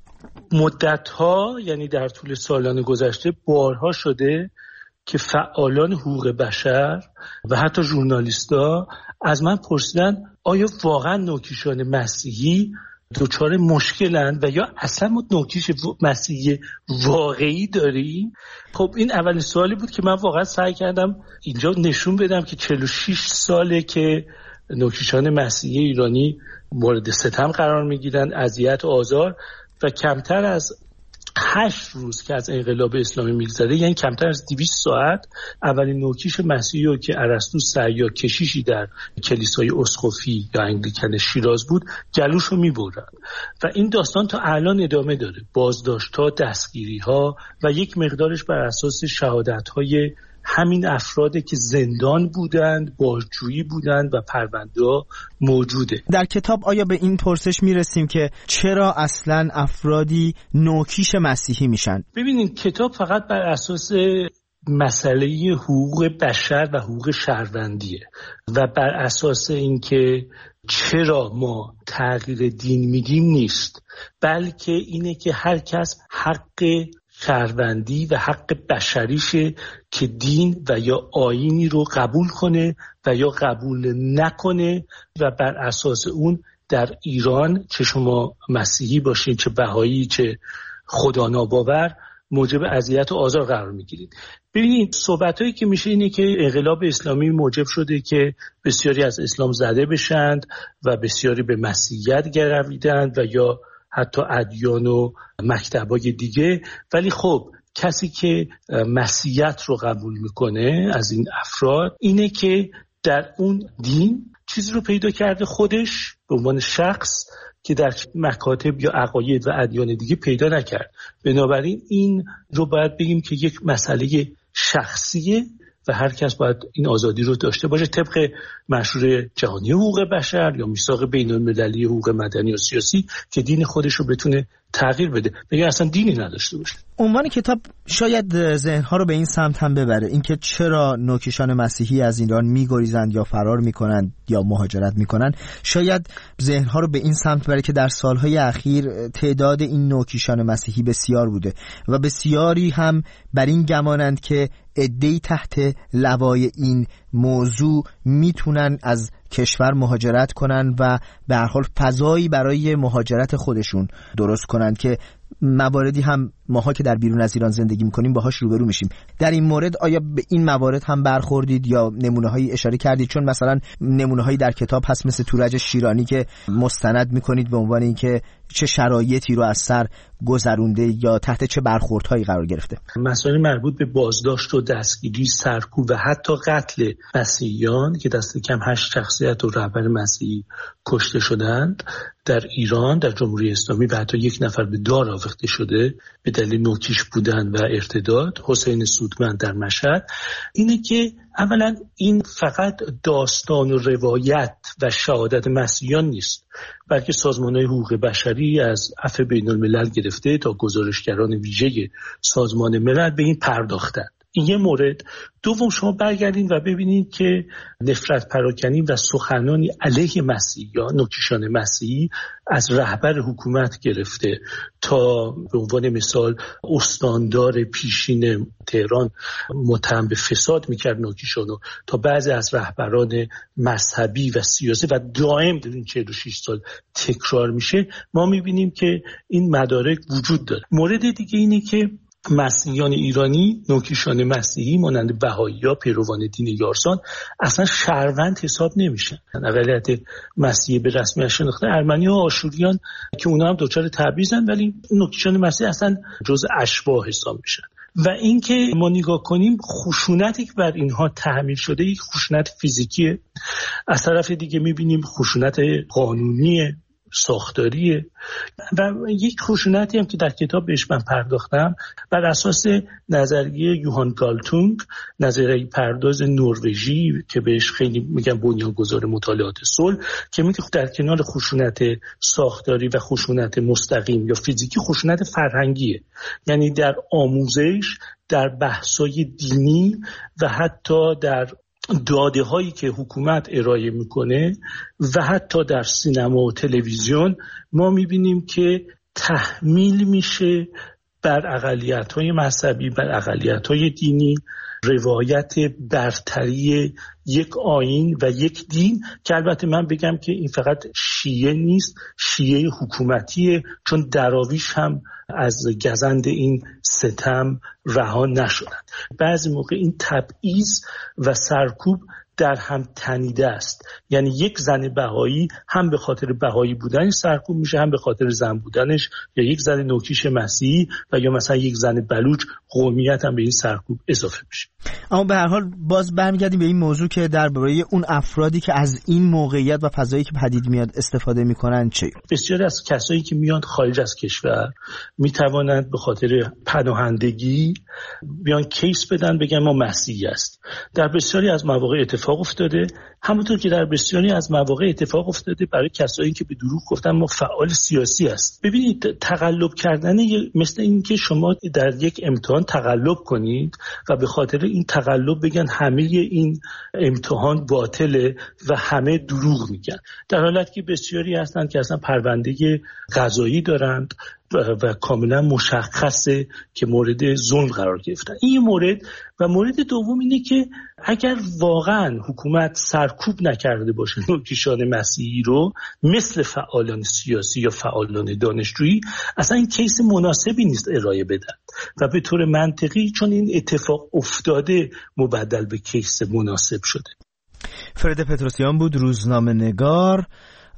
مدت‌ها، یعنی در طول سالان گذشته، بارها شده که فعالان حقوق بشر و حتی ژورنالیست‌ها از من پرسیدن آیا واقعا نوکیشان مسیحی دچار مشکلند و یا اصلا ما نوکیش مسیحی واقعی داریم؟ خب این اولین سوالی بود که من واقعا سعی کردم اینجا نشون بدم که چهل و شش ساله که نوکیشان مسیحی ایرانی مورد ستم قرار میگیرن، اذیت و آزار، و کمتر از هشت روز که از انقلاب اسلامی میگذره، یعنی کمتر از دویست ساعت، اولین نوکیش مسیحی رو که ارسطو سیار کشیشی در کلیسای اسقفی یا انگلیکن شیراز بود گلوش رو میبرن و این داستان تا الان ادامه داره. بازداشت‌ها، دستگیری‌ها و یک مقدارش بر اساس شهادت‌های همین افرادی که زندان بودند، بازجویی بودند و پرونده‌ها موجوده. در کتاب آیا به این پرسش میرسیم که چرا اصلاً افرادی نوکیش مسیحی میشن؟ ببینید کتاب فقط بر اساس مسئله حقوق بشر و حقوق شهروندیه و بر اساس اینکه چرا ما تغییر دین میدیم نیست، بلکه اینه که هر کس حق شهروندی و حق بشریشه که دین و یا آیینی رو قبول کنه و یا قبول نکنه و بر اساس اون در ایران، چه شما مسیحی باشین، چه بهایی، چه خدا ناباور، موجب اذیت و آزار قرار میگیرید. ببینید صحبتایی که میشه اینه که انقلاب اسلامی موجب شده که بسیاری از اسلام زده بشند و بسیاری به مسیحیت گرویدند و یا حتی ادیان و مکتبای دیگه، ولی خب کسی که مسیحیت رو قبول میکنه از این افراد اینه که در اون دین چیزی رو پیدا کرده خودش به عنوان شخص که در مکاتب یا عقاید و ادیان دیگه پیدا نکرد. بنابراین این رو باید بگیم که یک مسئله شخصیه و هر کس باید این آزادی رو داشته باشه طبق مشروع جهانی حقوق بشر یا میثاق بین المللی حقوق مدنی و سیاسی که دین خودش رو بتونه تغییر بده، بگه اصلا دینی نداشته باشه. عنوان کتاب شاید ذهنها رو به این سمت هم ببره، اینکه چرا نوکیشان مسیحی از ایران میگریزند یا فرار میکنند یا مهاجرت میکنند، شاید ذهنها رو به این سمت ببره که در سالهای اخیر تعداد این نوکیشان مسیحی بسیار بوده و بسیاری هم بر این گمانند که عده‌ای تحت لوای این موضوع میتونن از کشور مهاجرت کنن و به هر حال فضایی برای مهاجرت خودشون درست کنن که مواردی هم ماها که در بیرون از ایران زندگی میکنیم باهاش روبرو میشیم. در این مورد آیا به این موارد هم برخوردید یا نمونه‌هایی اشاره کردید؟ چون مثلا نمونه‌هایی در کتاب هست مثل تورج شیرانی که مستند میکنید به عنوان اینکه چه شرایطی رو از سر گذرونده یا تحت چه برخوردهایی قرار گرفته. مسائل مربوط به بازداشت و دستگیری، سرکوب و حتی قتل مسیحیان که دست کم هشت شخصیت و رهبر مسیحی کشته شدند در ایران، در جمهوری اسلامی، و حتی یک نفر به دار آویخته شده به دلیل نوکیش بودن و ارتداد، حسین سودمند در مشهد. اینه که اولا این فقط داستان و روایت و شهادت مسیحیان نیست، بلکه سازمان‌های حقوق بشری از عفو بین الملل گرفته تا گزارشگران ویژه سازمان ملل به این پرداختند. این یه مورد. دوم، شما برگردین و ببینید که نفرت پراکنی و سخنانی علیه مسیحیان، نوکیشان مسیحی، از رهبر حکومت گرفته تا به عنوان مثال استاندار پیشین تهران متهم به فساد میکرد نوکیشانو، تا بعضی از رهبران مذهبی و سیاسی و دائم در این چهل و شش سال تکرار میشه، ما میبینیم که این مدارک وجود داره. مورد دیگه اینه که مسیحیان ایرانی، نوکیشان مسیحی مانند بهائی‌ها، پیروان دین یارسان، اصلا شهروند حساب نمیشن. اقلیت مسیحی به رسمیت شناخته ارمنی و آشوریان که اونا هم دچار تبعیضن، ولی نوکیشان مسیحی اصلا جزء اشباح حساب میشن. و اینکه ما نگاه کنیم خشونتی که بر اینها تحمیل شده یک خشونت فیزیکیه، از طرف دیگه میبینیم خشونت قانونیه ساختاریه و یک خشونتی هم که در کتاب بهش من پرداختم بر اساس نظریه یوهان گالتونگ، نظریه پرداز نروژی که بهش خیلی میگن بنیانگذار مطالعات صلح، که میگه در کنار خشونت ساختاری و خشونت مستقیم یا فیزیکی خشونت فرهنگیه، یعنی در آموزش، در بحث‌های دینی و حتی در داده هایی که حکومت ارائه میکنه و حتی در سینما و تلویزیون ما میبینیم که تحمیل میشه بر اقلیت های مذهبی، بر اقلیت های دینی، روایت برتری یک آیین و یک دین، که البته من بگم که این فقط شیعه نیست، شیعه حکومتیه، چون دراویش هم از گزند این ستم رها نشدن. بعضی موقع این تبعیض و سرکوب در هم تنیده است، یعنی یک زن بهایی هم به خاطر بهایی بودنش سرکوب میشه، هم به خاطر زن بودنش، یا یک زن نوکیش مسیحی و یا مثلا یک زن بلوچ قومیت هم به این سرکوب اضافه میشه. اما به هر حال باز برمیگردیم به این موضوع که درباره اون افرادی که از این موقعیت و فضایی که پدید میاد استفاده میکنن چه؟ بسیاری از کسایی که میان خارج از کشور میتوانند به خاطر پناهندگی بیان کیس بدن، بگن ما مسیحی است. در بسیاری از مواقع اتفاق افتاده، همونطور که در بسیاری از مواقع اتفاق افتاده برای کسایی که به دروغ گفتن ما فعال سیاسی است. ببینید تقلب کردن مثل این که شما در یک امتحان تقلب کنید و به خاطر این تقلب بگن همه این امتحان باطله و همه دروغ میگن، در حالت که بسیاری هستند که اصلا پرونده قضایی دارند و, و کاملا مشخصه که مورد ظلم قرار گرفتن. این مورد و مورد دوم اینه که اگر واقعا حکومت سرکوب نکرده باشه نوکیشان مسیحی رو مثل فعالان سیاسی یا فعالان دانشجویی، اصلا این کیس مناسبی نیست ارائه بدن و به طور منطقی چون این اتفاق افتاده مبدل به کیس مناسب شده. فرید پتروسیان بود، روزنامه نگار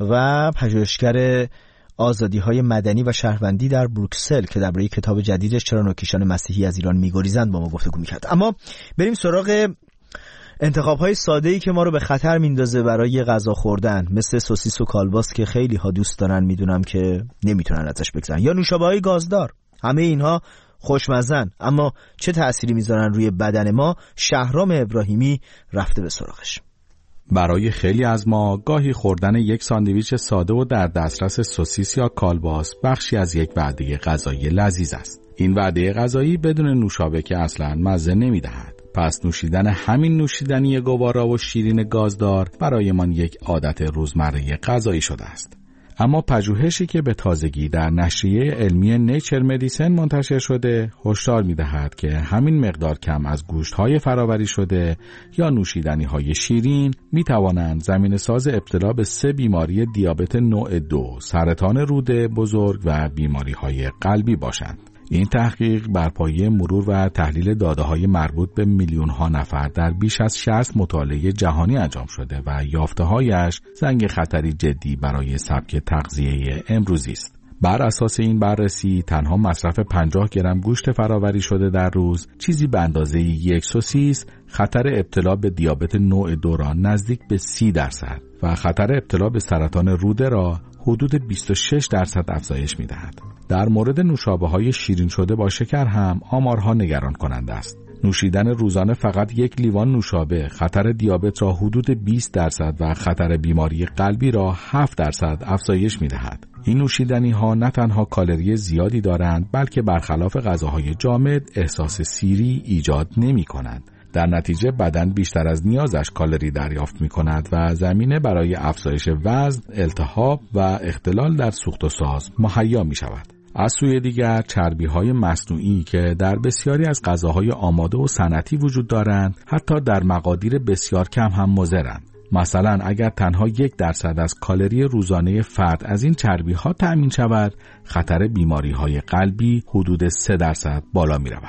و پژوهشگر آزادی‌های مدنی و شهروندی در بروکسل که درباره کتاب جدیدش چرا نوکیشان مسیحی از ایران می‌گریزند با ما گفتگو می‌کرد. اما بریم سراغ انتخاب‌های ساده‌ای که ما رو به خطر میندازه برای غذا خوردن، مثل سوسیس و کالباس که خیلی ها دوست دارن، میدونم که نمیتونن ازش بگذرن، یا نوشابه‌های گازدار. همه اینها خوشمزن، اما چه تأثیری میذارن روی بدن ما؟ شهرام ابراهیمی رفته به سراغش. برای خیلی از ما گاهی خوردن یک ساندویچ ساده و در دسترس سوسیس یا کالباس بخشی از یک وعده غذایی لذیذ است. این وعده غذایی بدون نوشابه که اصلاً مزه نمیدهد. پس نوشیدن همین نوشیدنی گوارا و شیرین گازدار برای من یک عادت روزمره غذایی شده است. اما پژوهشی که به تازگی در نشریه علمی نیچر مدیسن منتشر شده هشدار می‌دهد که همین مقدار کم از گوشت‌های فرآوری شده یا نوشیدنی‌های شیرین می‌توانند زمینه‌ساز ابتلا به سه بیماری دیابت نوع دو، سرطان روده بزرگ و بیماری‌های قلبی باشند. این تحقیق بر پایه مرور و تحلیل داده‌های مربوط به میلیون‌ها نفر در بیش از شصت مطالعه جهانی انجام شده و یافته‌هایش زنگ خطری جدی برای سبک تغذیه امروزی است. بر اساس این بررسی تنها مصرف پنجاه گرم گوشت فرآوری شده در روز، چیزی به اندازه یک سوسیس، خطر ابتلا به دیابت نوع دو را نزدیک به سی درصد و خطر ابتلا به سرطان روده را حدود بیست و شش درصد افزایش می‌دهد. در مورد نوشابه‌های شیرین شده با شکر هم آمارها نگران کننده است. نوشیدن روزانه فقط یک لیوان نوشابه خطر دیابت را حدود بیست درصد و خطر بیماری قلبی را هفت درصد افزایش می‌دهد. این نوشیدنی‌ها نه تنها کالری زیادی دارند، بلکه برخلاف غذاهای جامد احساس سیری ایجاد نمی‌کنند. در نتیجه بدن بیشتر از نیازش کالری دریافت می کند و زمینه برای افزایش وزن، التهاب و اختلال در سوخت و ساز مهیا می شود. از سوی دیگر چربی های مصنوعی که در بسیاری از غذاهای آماده و صنعتی وجود دارند، حتی در مقادیر بسیار کم هم مضرند. مثلا اگر تنها یک درصد از کالری روزانه فرد از این چربی ها تأمین شود، خطر بیماری های قلبی حدود سه درصد بالا می رود.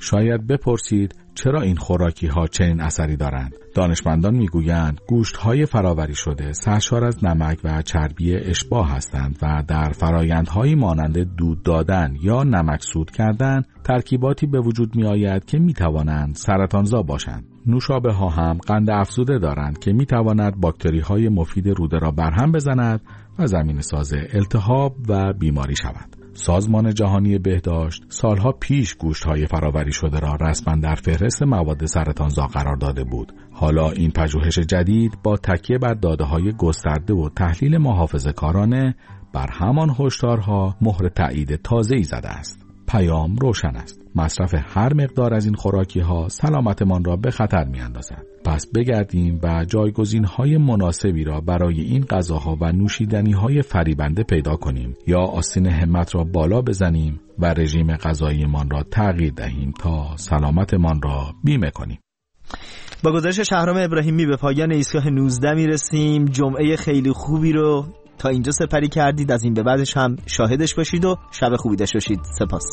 شاید بپرسید چرا این خوراکی ها چنین اثری دارند؟ دانشمندان میگویند گوشت های فراوری شده سرشار از نمک و چربی اشباع هستند و در فرایندهایی مانند دود دادن یا نمکسود کردن ترکیباتی به وجود می آید که می توانند سرطانزا باشند. نوشابه ها هم قند افزوده دارند که می تواند باکتری های مفید روده را برهم بزند و زمین ساز التهاب و بیماری شود. سازمان جهانی بهداشت سالها پیش گوشت‌های فراوری شده را رسما در فهرست مواد سرطانزا قرار داده بود. حالا این پژوهش جدید با تکیه بر داده‌های گسترده و تحلیل محافظه‌کارانه بر همان هشدارها مهر تایید تازه‌ای زده است. پیام روشن است. مصرف هر مقدار از این خوراکی‌ها سلامتمان را به خطر می‌اندازد. پس بگردیم و جایگزین‌های مناسبی را برای این غذاها و نوشیدنی‌های فریبنده پیدا کنیم یا آستین همت را بالا بزنیم و رژیم غذاییمان را تغییر دهیم تا سلامتمان را بیمه کنیم. با گزارش شهرام ابراهیمی به پایان ایستگاه نوزده میرسیم. جمعه خیلی خوبی رو تا اینجا سپری کردید، از این به بعدش هم شاهدش باشید و شب خوبی داشته باشید. سپاس.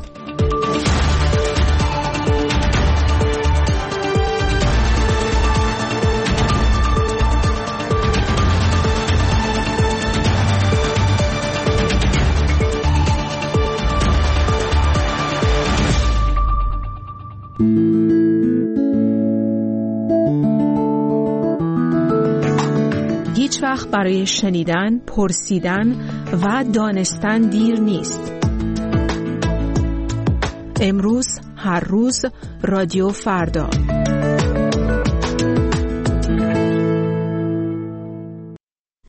هیچ وقت برای شنیدن، پرسیدن و دانستن دیر نیست. امروز، هر روز، رادیو فردا.